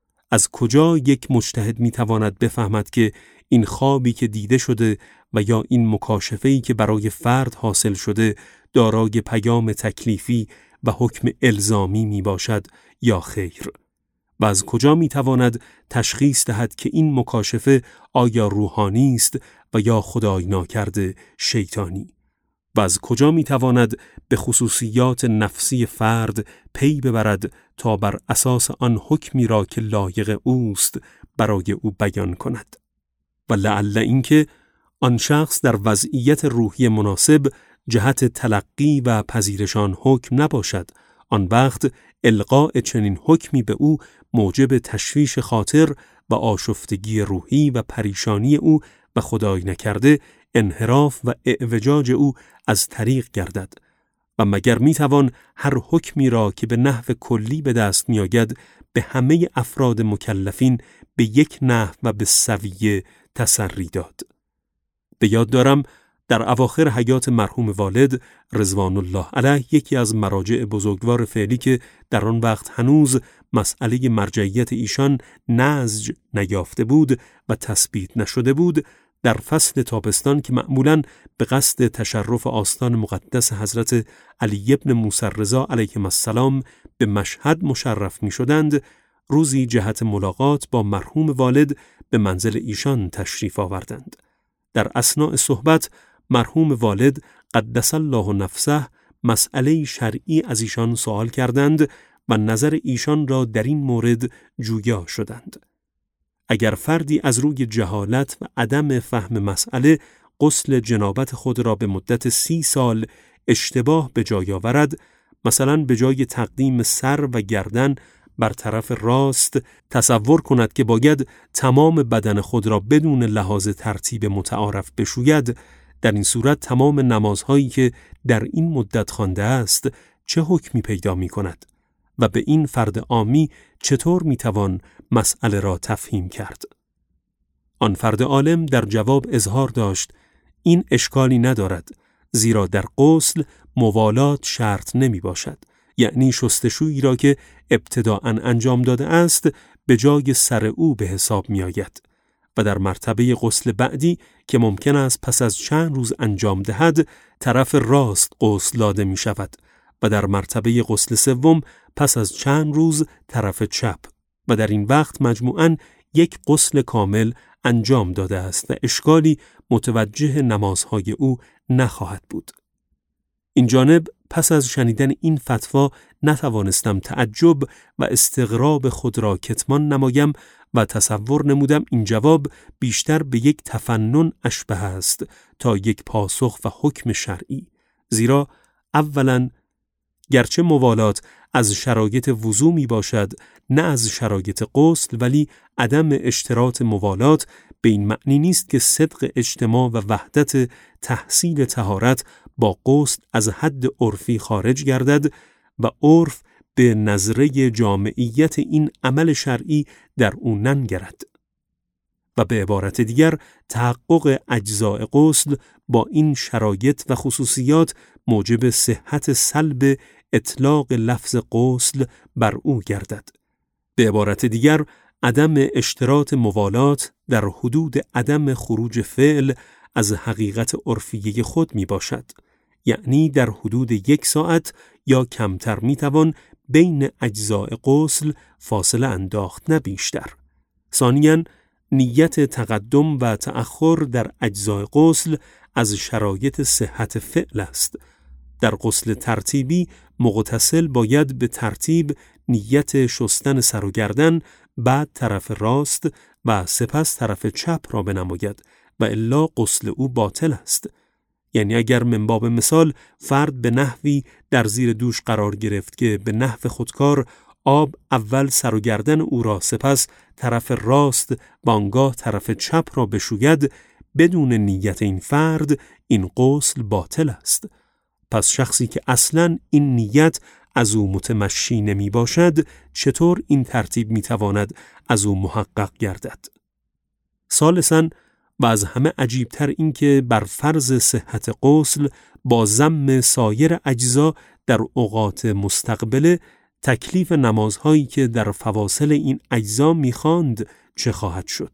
از کجا یک مجتهد می تواند بفهمد که این خوابی که دیده شده و یا این مکاشفه‌ای که برای فرد حاصل شده دارای پیام تکلیفی و حکم الزامی می باشد یا خیر؟ و از کجا میتواند تشخیص دهد که این مکاشفه آیا روحانی است و یا خدای ناکرده شیطانی؟ و از کجا میتواند به خصوصیات نفسی فرد پی ببرد تا بر اساس آن حکمی را که لایق اوست برای او بیان کند؟ و لعل اینکه آن شخص در وضعیت روحی مناسب جهت تلقی و پذیرشان حکم نباشد، آن وقت القاء چنین حکمی به او موجب تشویش خاطر و آشفتگی روحی و پریشانی او و خدای نکرده انحراف و اعوجاج او از طریق گردد. و مگر میتوان هر حکمی را که به نحو کلی به دست میآید به همه افراد مکلفین به یک نحو و به سویه تسری داد؟ به یاد دارم در اواخر حیات مرحوم والد رضوان الله علیه یکی از مراجع بزرگوار فعلی که در آن وقت هنوز مسئله مرجعیت ایشان نضج نیافته بود و تثبیت نشده بود، در فصل تابستان که معمولاً به قصد تشرف آستان مقدس حضرت علی ابن موسی رضا علیهم السلام به مشهد مشرف می شدند، روزی جهت ملاقات با مرحوم والد به منزل ایشان تشریف آوردند. در اثناء صحبت مرحوم والد قدس الله نفسه مسئله شرعی از ایشان سوال کردند و نظر ایشان را در این مورد جویا شدند. اگر فردی از روی جهالت و عدم فهم مسئله غسل جنابت خود را به مدت سی سال اشتباه به جای آورد، مثلا به جای تقدیم سر و گردن بر طرف راست تصور کند که باید تمام بدن خود را بدون لحاظ ترتیب متعارف بشوید، در این صورت تمام نمازهایی که در این مدت خوانده است چه حکمی پیدا می کند و به این فرد عامی چطور می توان مسئله را تفهیم کرد؟ آن فرد عالم در جواب اظهار داشت این اشکالی ندارد، زیرا در غسل موالات شرط نمی باشد، یعنی شستشویی را که ابتداءً انجام داده است به جای سر او به حساب می آید و در مرتبه غسل بعدی که ممکن است پس از چند روز انجام دهد طرف راست غسل داده می شود و در مرتبه غسل سوم پس از چند روز طرف چپ و در این وقت مجموعاً یک غسل کامل انجام داده است و اشکالی متوجه نمازهای او نخواهد بود. این جانب پس از شنیدن این فتوا نتوانستم تعجب و استغراب خود را کتمان نمایم و تصور نمودم این جواب بیشتر به یک تفنن اشبه است تا یک پاسخ و حکم شرعی، زیرا اولاً گرچه موالات از شرایط وضو می باشد نه از شرایط غسل، ولی عدم اشتراط موالات به این معنی نیست که صدق اجتماع و وحدت تحصیل طهارت با غسل از حد عرفی خارج گردد و عرف به نظره جامعیت این عمل شرعی در او ننگرد. و به عبارت دیگر تحقق اجزاء غسل با این شرایط و خصوصیات موجب صحت سلب اطلاق لفظ غسل بر او گردد. به عبارت دیگر عدم اشتراط موالات در حدود عدم خروج فعل از حقیقت عرفیه خود می باشد، یعنی در حدود یک ساعت یا کمتر می توان بین اجزاء غسل فاصله انداخت، نه بیشتر. ثانیاً نیت تقدم و تأخر در اجزاء غسل از شرایط صحت فعل است. در غسل ترتیبی مغتسل باید به ترتیب نیت شستن سر و گردن، بعد طرف راست و سپس طرف چپ را بنماید و الا غسل او باطل است. یعنی اگر من باب مثال فرد به نحوی در زیر دوش قرار گرفت که به نحو خودکار آب اول سر و گردن او را سپس طرف راست و آنگاه طرف چپ را بشوید، بدون نیت این فرد این غسل باطل است. پس شخصی که اصلاً این نیت از او متمشی نمی باشد چطور این ترتیب می تواند از او محقق گردد؟ ثالثاً و از همه عجیبتر این که بر فرض صحت غسل با ضم سایر اجزا در اوقات مستقبله تکلیف نمازهایی که در فواصل این اجزا می‌خواند چه خواهد شد؟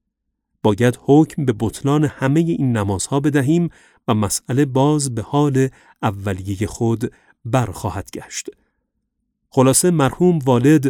باید حکم به بطلان همه این نمازها بدهیم و مسئله باز به حال اولیه خود برخواهد گشت. خلاصه مرحوم والد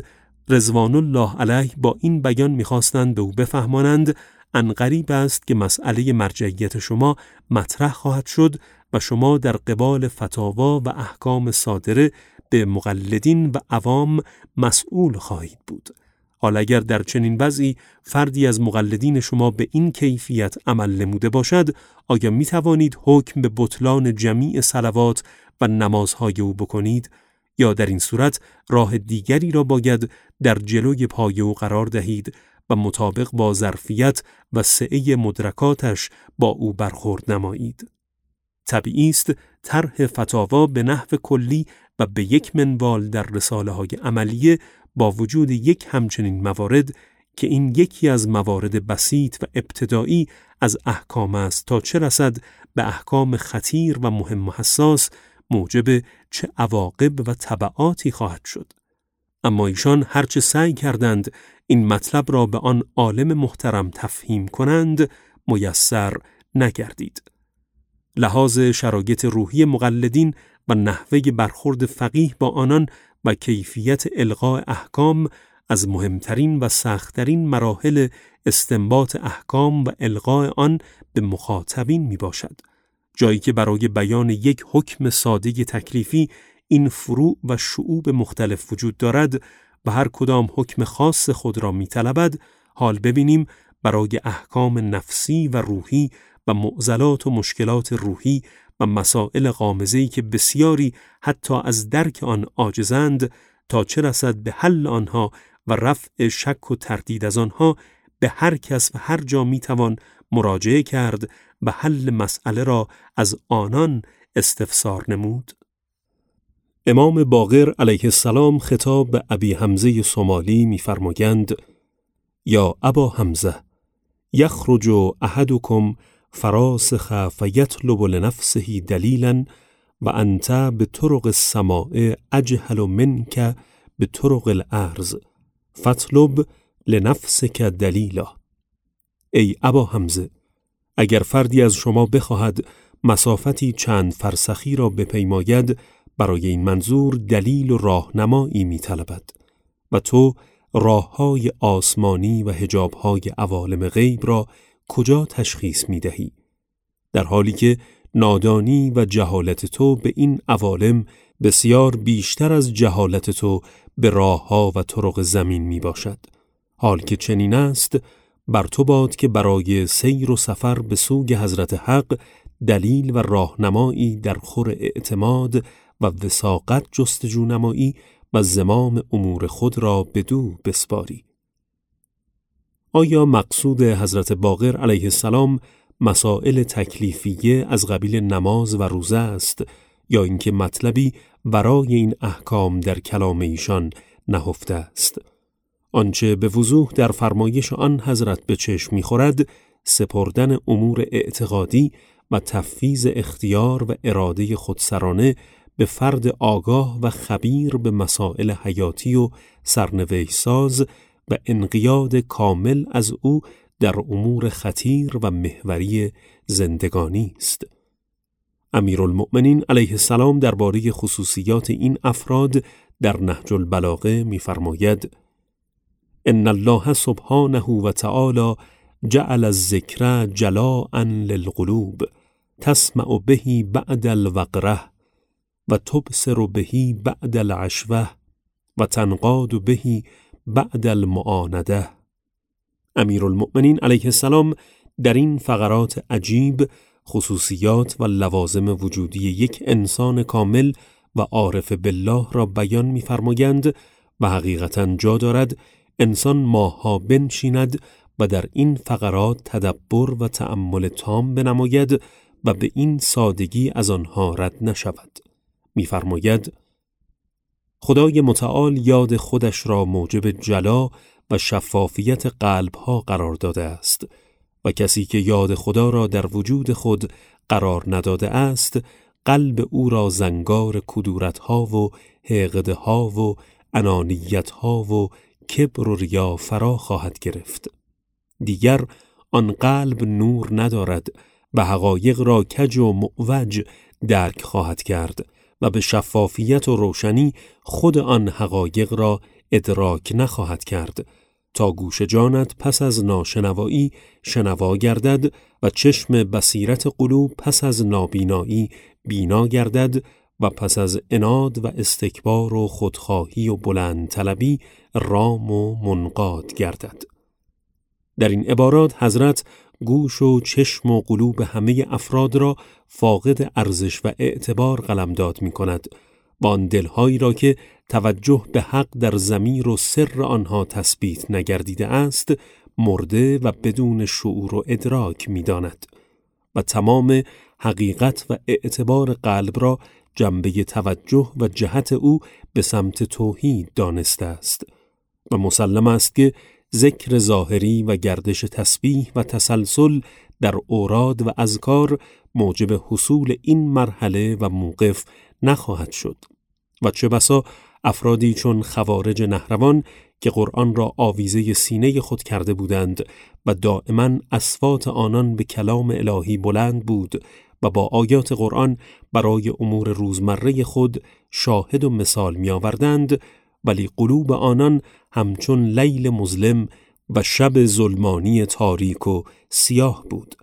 رضوان الله علیه با این بیان می‌خواستند به او بفهمانند عنقریب است که مسئله مرجعیت شما مطرح خواهد شد و شما در قبال فتاوا و احکام صادره به مقلدین و عوام مسئول خواهید بود. حال اگر در چنین وضعی فردی از مقلدین شما به این کیفیت عمل نموده باشد، آیا می توانید حکم به بطلان جمیع صلوات و نمازهای او بکنید؟ یا در این صورت راه دیگری را باید در جلوی پای او قرار دهید و مطابق با ظرفیت و سعه مدرکاتش با او برخورد نمایید؟ طبیعی است طرح فتاوا به نحو کلی و به یک منوال در رساله های عملیه با وجود یک همچنین موارد که این یکی از موارد بسیط و ابتدایی از احکام است تا چه رسد به احکام خطیر و مهم و حساس موجب چه عواقب و تبعاتی خواهد شد. اما ایشان هرچه سعی کردند این مطلب را به آن عالم محترم تفهیم کنند میسر نگردید. لحاظ شرایط روحی مقلدین و نحوه برخورد فقیه با آنان و کیفیت الغاء احکام از مهمترین و سختترین مراحل استنباط احکام و الغاء آن به مخاطبین می باشد. جایی که برای بیان یک حکم ساده تکلیفی این فروع و شعوب مختلف وجود دارد و هر کدام حکم خاص خود را می طلبد، حال ببینیم برای احکام نفسی و روحی و معضلات و مشکلات روحی و مسائل غامضه‌ای که بسیاری حتی از درک آن عاجزند، تا چه رسد به حل آنها و رفع شک و تردید از آنها، به هر کس و هر جا می توان مراجعه کرد و حل مسئله را از آنان استفسار نمود. امام باقر علیه السلام خطاب به ابی حمزه سومالی می‌فرمایند: یا ابا حمزه، یخرج احدکم فراسخ فیطلب لنفسه دلیلا و انت به طرق السماع اجهل منک به طرق الارض فاطلب لنفسک دلیلا. ای ابا حمزه، اگر فردی از شما بخواهد مسافتی چند فرسخی را بپیماید، برای این منظور دلیل و راهنمایی می‌طلبد و تو راه‌های آسمانی و حجاب‌های عوالم غیب را کجا تشخیص می‌دهی؟ در حالی که نادانی و جهالت تو به این عوالم بسیار بیشتر از جهالت تو به راه‌ها و طرق زمین میباشد. حال که چنین است، بر تو باد که برای سیر و سفر به سوی حضرت حق دلیل و راهنمایی در خور اعتماد و وثاقت جستجو نمایی و زمام امور خود را بدو بسپاری. آیا مقصود حضرت باقر علیه السلام مسائل تکلیفیه از قبیل نماز و روزه است یا اینکه مطلبی برای این احکام در کلام ایشان نهفته است؟ آنچه به وضوح در فرمایش آن حضرت به چشم می‌خورد، سپردن امور اعتقادی و تفویض اختیار و اراده خودسرانه به فرد آگاه و خبیر به مسائل حیاتی و سرنوشت ساز و انقیاد کامل از او در امور خطیر و محوری زندگانی است. امیرالمؤمنین علیه السلام درباره خصوصیات این افراد در نهج البلاغه می‌فرماید: ان الله سبحانه و تعالی جعل الذکر جلاء للقلوب تسمع به بعد الوقره و تبصر به بعد العشوه و تنقاد به بعد المعانده. امیرالمؤمنین علیه السلام در این فقرات عجیب خصوصیات و لوازم وجودی یک انسان کامل و عارف بالله را بیان می‌فرمایند و حقیقتاً جا دارد انسان ماه‌ها بنشیند و در این فقرات تدبر و تأمل تام بنماید و به این سادگی از آنها رد نشود. می‌فرماید: خدای متعال یاد خودش را موجب جلا و شفافیت قلب‌ها قرار داده است و کسی که یاد خدا را در وجود خود قرار نداده است، قلب او را زنگار کدورت‌ها و حقدها و انانیت‌ها و کبر و ریا فرا خواهد گرفت. دیگر آن قلب نور ندارد و حقایق را کج و معوج درک خواهد کرد و به شفافیت و روشنی خود آن حقایق را ادراک نخواهد کرد تا گوش جانت پس از ناشنوایی شنوا گردد و چشم بصیرت قلوب پس از نابینایی بینا گردد و پس از عناد و استکبار و خودخواهی و بلند طلبی رام و منقاد گردد. در این عبارات حضرت گوش و چشم و قلوب همه افراد را فاقد ارزش و اعتبار قلمداد می کند و آن دلهایی را که توجه به حق در ضمیر و سر آنها تثبیت نگردیده است مرده و بدون شعور و ادراک می داند و تمام حقیقت و اعتبار قلب را جنبه توجه و جهت او به سمت توحید دانسته است و مسلم است که ذکر ظاهری و گردش تسبیح و تسلسل در اوراد و اذکار موجب حصول این مرحله و موقف نخواهد شد و چه بسا افرادی چون خوارج نهروان که قرآن را آویزه سینه خود کرده بودند و دائما اصوات آنان به کلام الهی بلند بود و با آیات قرآن برای امور روزمره خود شاهد و مثال می آوردند، ولی قلوب آنان همچون لیل مظلم و شب ظلمانی تاریک و سیاه بود.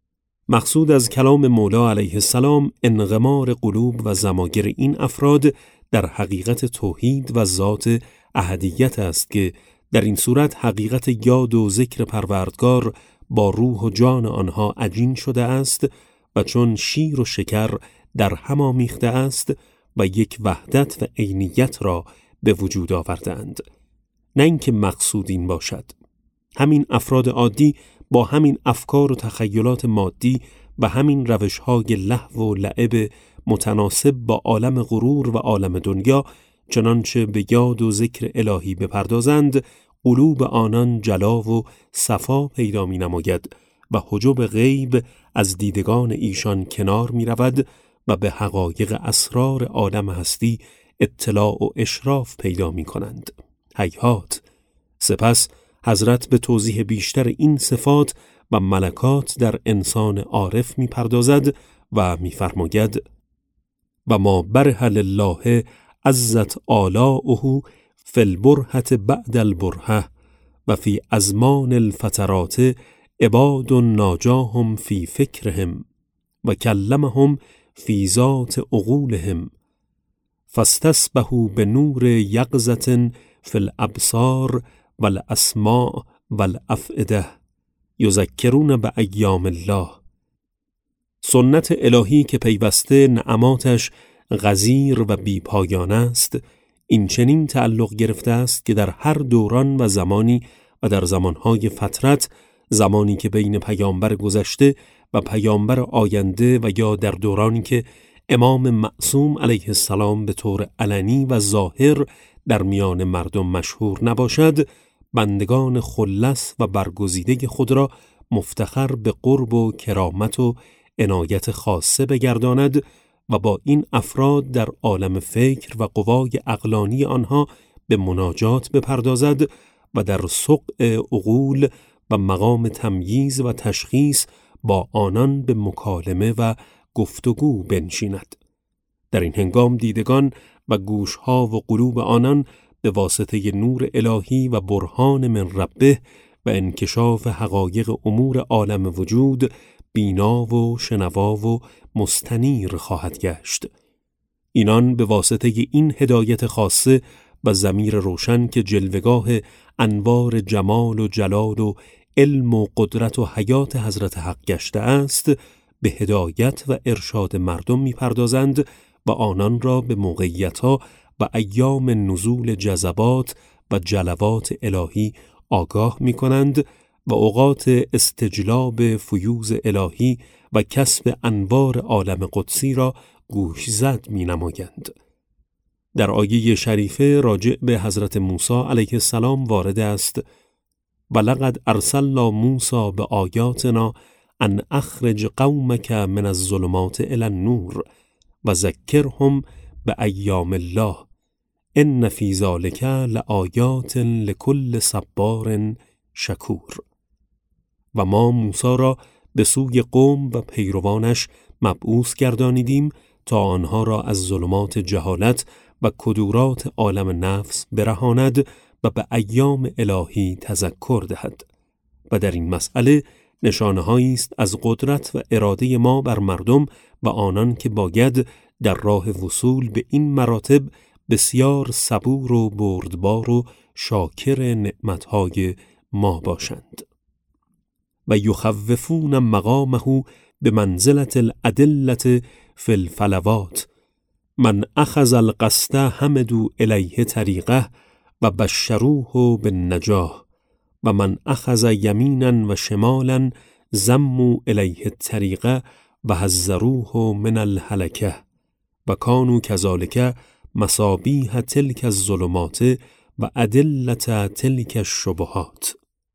مقصود از کلام مولا علیه السلام انغمار قلوب و ضمایر این افراد در حقیقت توحید و ذات احدیت است که در این صورت حقیقت یاد و ذکر پروردگار با روح و جان آنها عجین شده است و چون شیر و شکر در هم آمیخته است و یک وحدت و عینیت را به وجود آوردند. نه اینکه مقصود این باشد. همین افراد عادی با همین افکار و تخیلات مادی و همین روش‌های لهو و لعب متناسب با عالم غرور و عالم دنیا چنانچه به یاد و ذکر الهی بپردازند، قلوب آنان جلا و صفا پیدا می نماید و حجب غیب از دیدگان ایشان کنار می رود و به حقایق اسرار عالم هستی اطلاع و اشراف پیدا می کنند. هیهات. سپس حضرت به توضیح بیشتر این صفات و ملکات در انسان عارف می پردازد و می فرماید و ما برح لله عزت آلاؤه فی البرهة بعد البرهة و فی ازمان الفترات عباد ناجاهم فی فکرهم و کلمهم فی ذات عقولهم فاستسبحوا بنور یقظة فی الابصار والاسماع والافئده یذکرون بایام الله. سنت الهی که پیوسته نعماتش غزیر و بیپایان است، این چنین تعلق گرفته است که در هر دوران و زمانی و در زمانهای فترت، زمانی که بین پیامبر گذشته و پیامبر آینده و یا در دورانی که امام معصوم علیه السلام به طور علنی و ظاهر در میان مردم مشهور نباشد، بندگان خلص و برگزیده خود را مفتخر به قرب و کرامت و عنایت خاصه بگرداند و با این افراد در عالم فکر و قوای عقلانی آنها به مناجات بپردازد و در سقع عقول و مقام تمییز و تشخیص با آنان به مکالمه و گفتگو بنشیند. در این هنگام دیدگان و گوشها و قلوب آنان به واسطه نور الهی و برهان من ربه و انکشاف حقایق امور عالم وجود بینا و شنوا و مستنیر خواهد گشت. اینان به واسطه این هدایت خاصه و ضمیر روشن که جلوگاه انوار جمال و جلال و علم و قدرت و حیات حضرت حق گشته است، به هدایت و ارشاد مردم می پردازند و آنان را به موقعیت‌ها و ایام نزول جذبات و جلوات الهی آگاه می کنند و اوقات استجلاب فیوز الهی و کسب انوار عالم قدسی را گوشزد می نمایند. در آیه شریفه راجع به حضرت موسی علیه السلام وارد است ولقد ارسلنا موسی بآیاتنا ان اخرج قومک من الظلمات الی النور و ذکرهم بایام الله ان فی ذلک لآیات لکل صبار شکور. و ما موسی را به سوی قوم و پیروانش مبعوث گردانیدیم تا آنها را از ظلمات جهالت و کدورات عالم نفس برهاند و به ایام الهی تذکر دهد. و در این مسئله نشانه‌هایی است از قدرت و اراده ما بر مردم و آنان که باید در راه وصول به این مراتب بسیار صبور و بردبار و شاکر نعمتهای ما باشند. و یخوفون مقامه به منزلت الادلة فی الفلوات من اخذ القصد حمدوا الیه طریقه و بشروه بالنجاح و من اخذ یمینا و شمالا ضموا الیه الطریقه و حذروه من الهلکه و کانوا کذالک مصابیح تلک الظلمات و ادلة تلک الشبهات.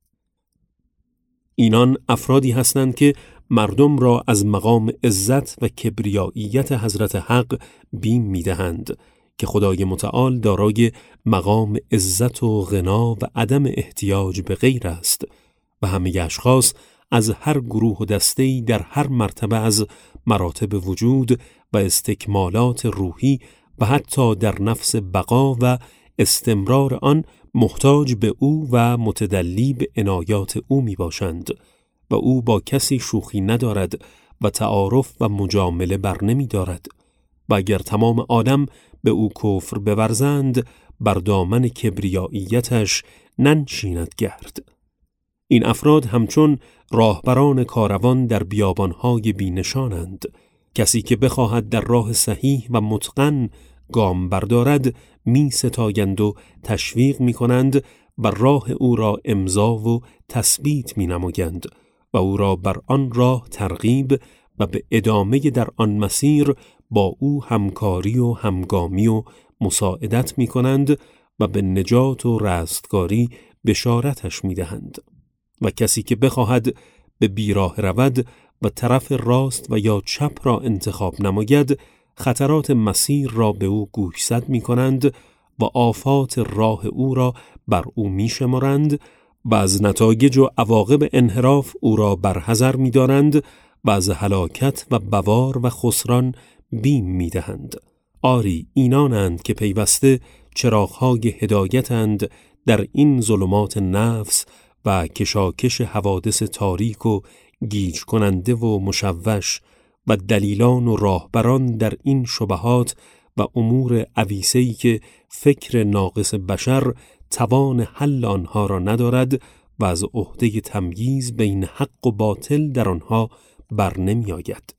اینان افرادی هستند که مردم را از مقام عزت و کبریاییت حضرت حق بیم می‌دهند که خدای متعال دارای مقام عزت و غنا و عدم احتیاج به غیر است و همه اشخاص از هر گروه و دسته‌ای در هر مرتبه از مراتب وجود و استکمالات روحی و حتی در نفس بقا و استمرار آن محتاج به او و متدلی به عنایات او می باشند و او با کسی شوخی ندارد و تعارف و مجامله بر نمی دارد و اگر تمام عالم به او کفر بورزند بر دامن کبریاییتش ننشیند گرد. این افراد همچون راهبران کاروان در بیابانهای بینشانند. کسی که بخواهد در راه صحیح و متقن گام بردارد می ستایند و تشویق می کنند و راه او را امضا و تثبیت می نمایند و او را بر آن راه ترغیب و به ادامه در آن مسیر با او همکاری و همگامی و مساعدت می کنند و به نجات و رستگاری بشارتش می دهند. و کسی که بخواهد به بیراه رود و طرف راست و یا چپ را انتخاب نماید خطرات مسیر را به او گوشزد می کنند و آفات راه او را بر او می شمارند و از نتایج و عواقب انحراف او را برحذر می دارند و از هلاکت و بوار و خسران بیم می دهند. آری اینانند که پیوسته چراغ‌های هدایتند در این ظلمات نفس و کشاکش حوادث تاریک و گیج کننده و مشوش و دلیلان و راهبران در این شبهات و امور عویسه‌ای که فکر ناقص بشر توان حل آنها را ندارد و از عهده تمییز بین حق و باطل در آنها بر نمی آید.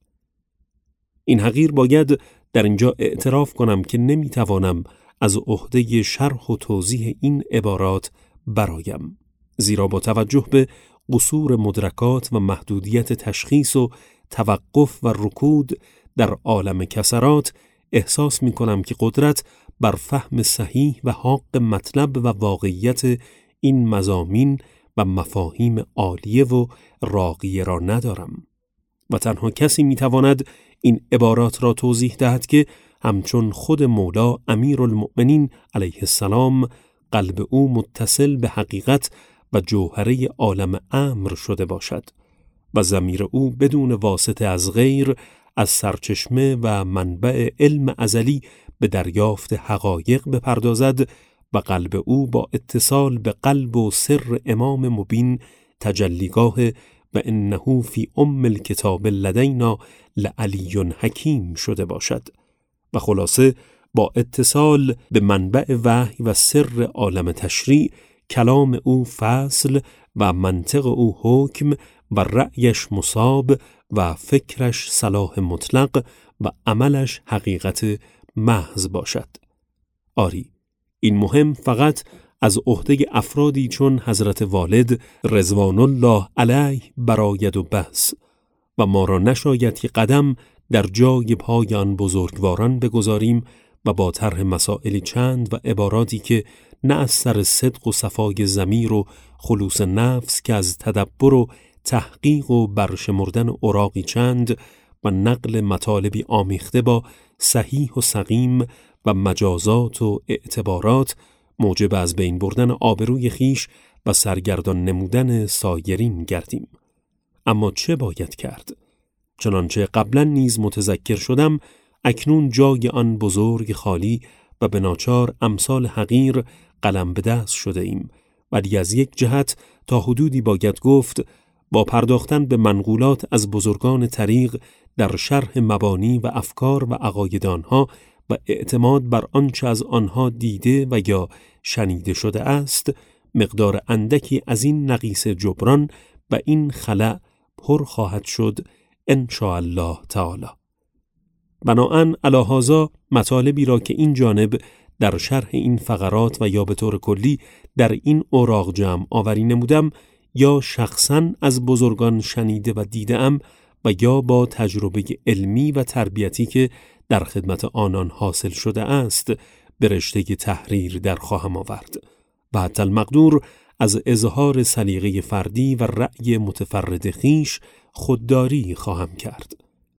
این حقیر باید در اینجا اعتراف کنم که نمی توانم از عهده شرح و توضیح این عبارات برایم، زیرا با توجه به قصور مدرکات و محدودیت تشخیص و توقف و رکود در عالم کسرات احساس می کنم که قدرت بر فهم صحیح و حق مطلب و واقعیت این مضامین و مفاهیم عالیه و راقیه را ندارم و تنها کسی می تواند این عبارات را توضیح دهد که همچون خود مولا امیرالمؤمنین علیه السلام قلب او متصل به حقیقت و جوهره عالم امر شده باشد و ضمیر او بدون واسطه از غیر از سرچشمه و منبع علم ازلی به دریافت حقایق بپردازد و قلب او با اتصال به قلب و سر امام مبین تجلیگاه و انه فی ام الکتاب لدینا لعلی حکیم شده باشد و خلاصه با اتصال به منبع وحی و سر عالم تشریع کلام او فصل و منطق او حکم و رأیش مصاب و فکرش صلاح مطلق و عملش حقیقت محض باشد. آری این مهم فقط از عهده افرادی چون حضرت والد رضوان الله علیه براید و بس و ما را نشاید که قدم در جای پای آن بزرگواران بگذاریم و با طرح مسائلی چند و عباراتی که نه از سر صدق و صفای ضمیر و خلوص نفس که از تدبر و تحقیق و برشمردن اوراقی چند و نقل مطالبی آمیخته با صحیح و سقیم و مجازات و اعتبارات موجب از بین بردن آبروی خیش و سرگردان نمودن سایرین گردیم. اما چه باید کرد؟ چنانچه قبلا نیز متذکر شدم، اکنون جای آن بزرگ خالی و به ناچار امثال حقیر قلم به دست شده ایم، ولی از یک جهت تا حدودی باید گفت با پرداختن به منقولات از بزرگان طریق در شرح مبانی و افکار و عقاید آنها و اعتماد بر آنچه از آنها دیده و یا شنیده شده است، مقدار اندکی از این نقیص جبران و این خلأ پر خواهد شد ان شاء الله تعالی. بناهن علی هذا مطالبی را که این جانب در شرح این فقرات و یا به طور کلی در این اوراق جمع آوری نمودم، یا شخصاً از بزرگان شنیده و دیدم و یا با تجربه علمی و تربیتی که در خدمت آنان حاصل شده است به رشته تحریر در خواهم آورد و حتی المقدور از اظهار سلیقه فردی و رأی متفرد خویش خودداری خواهم کرد.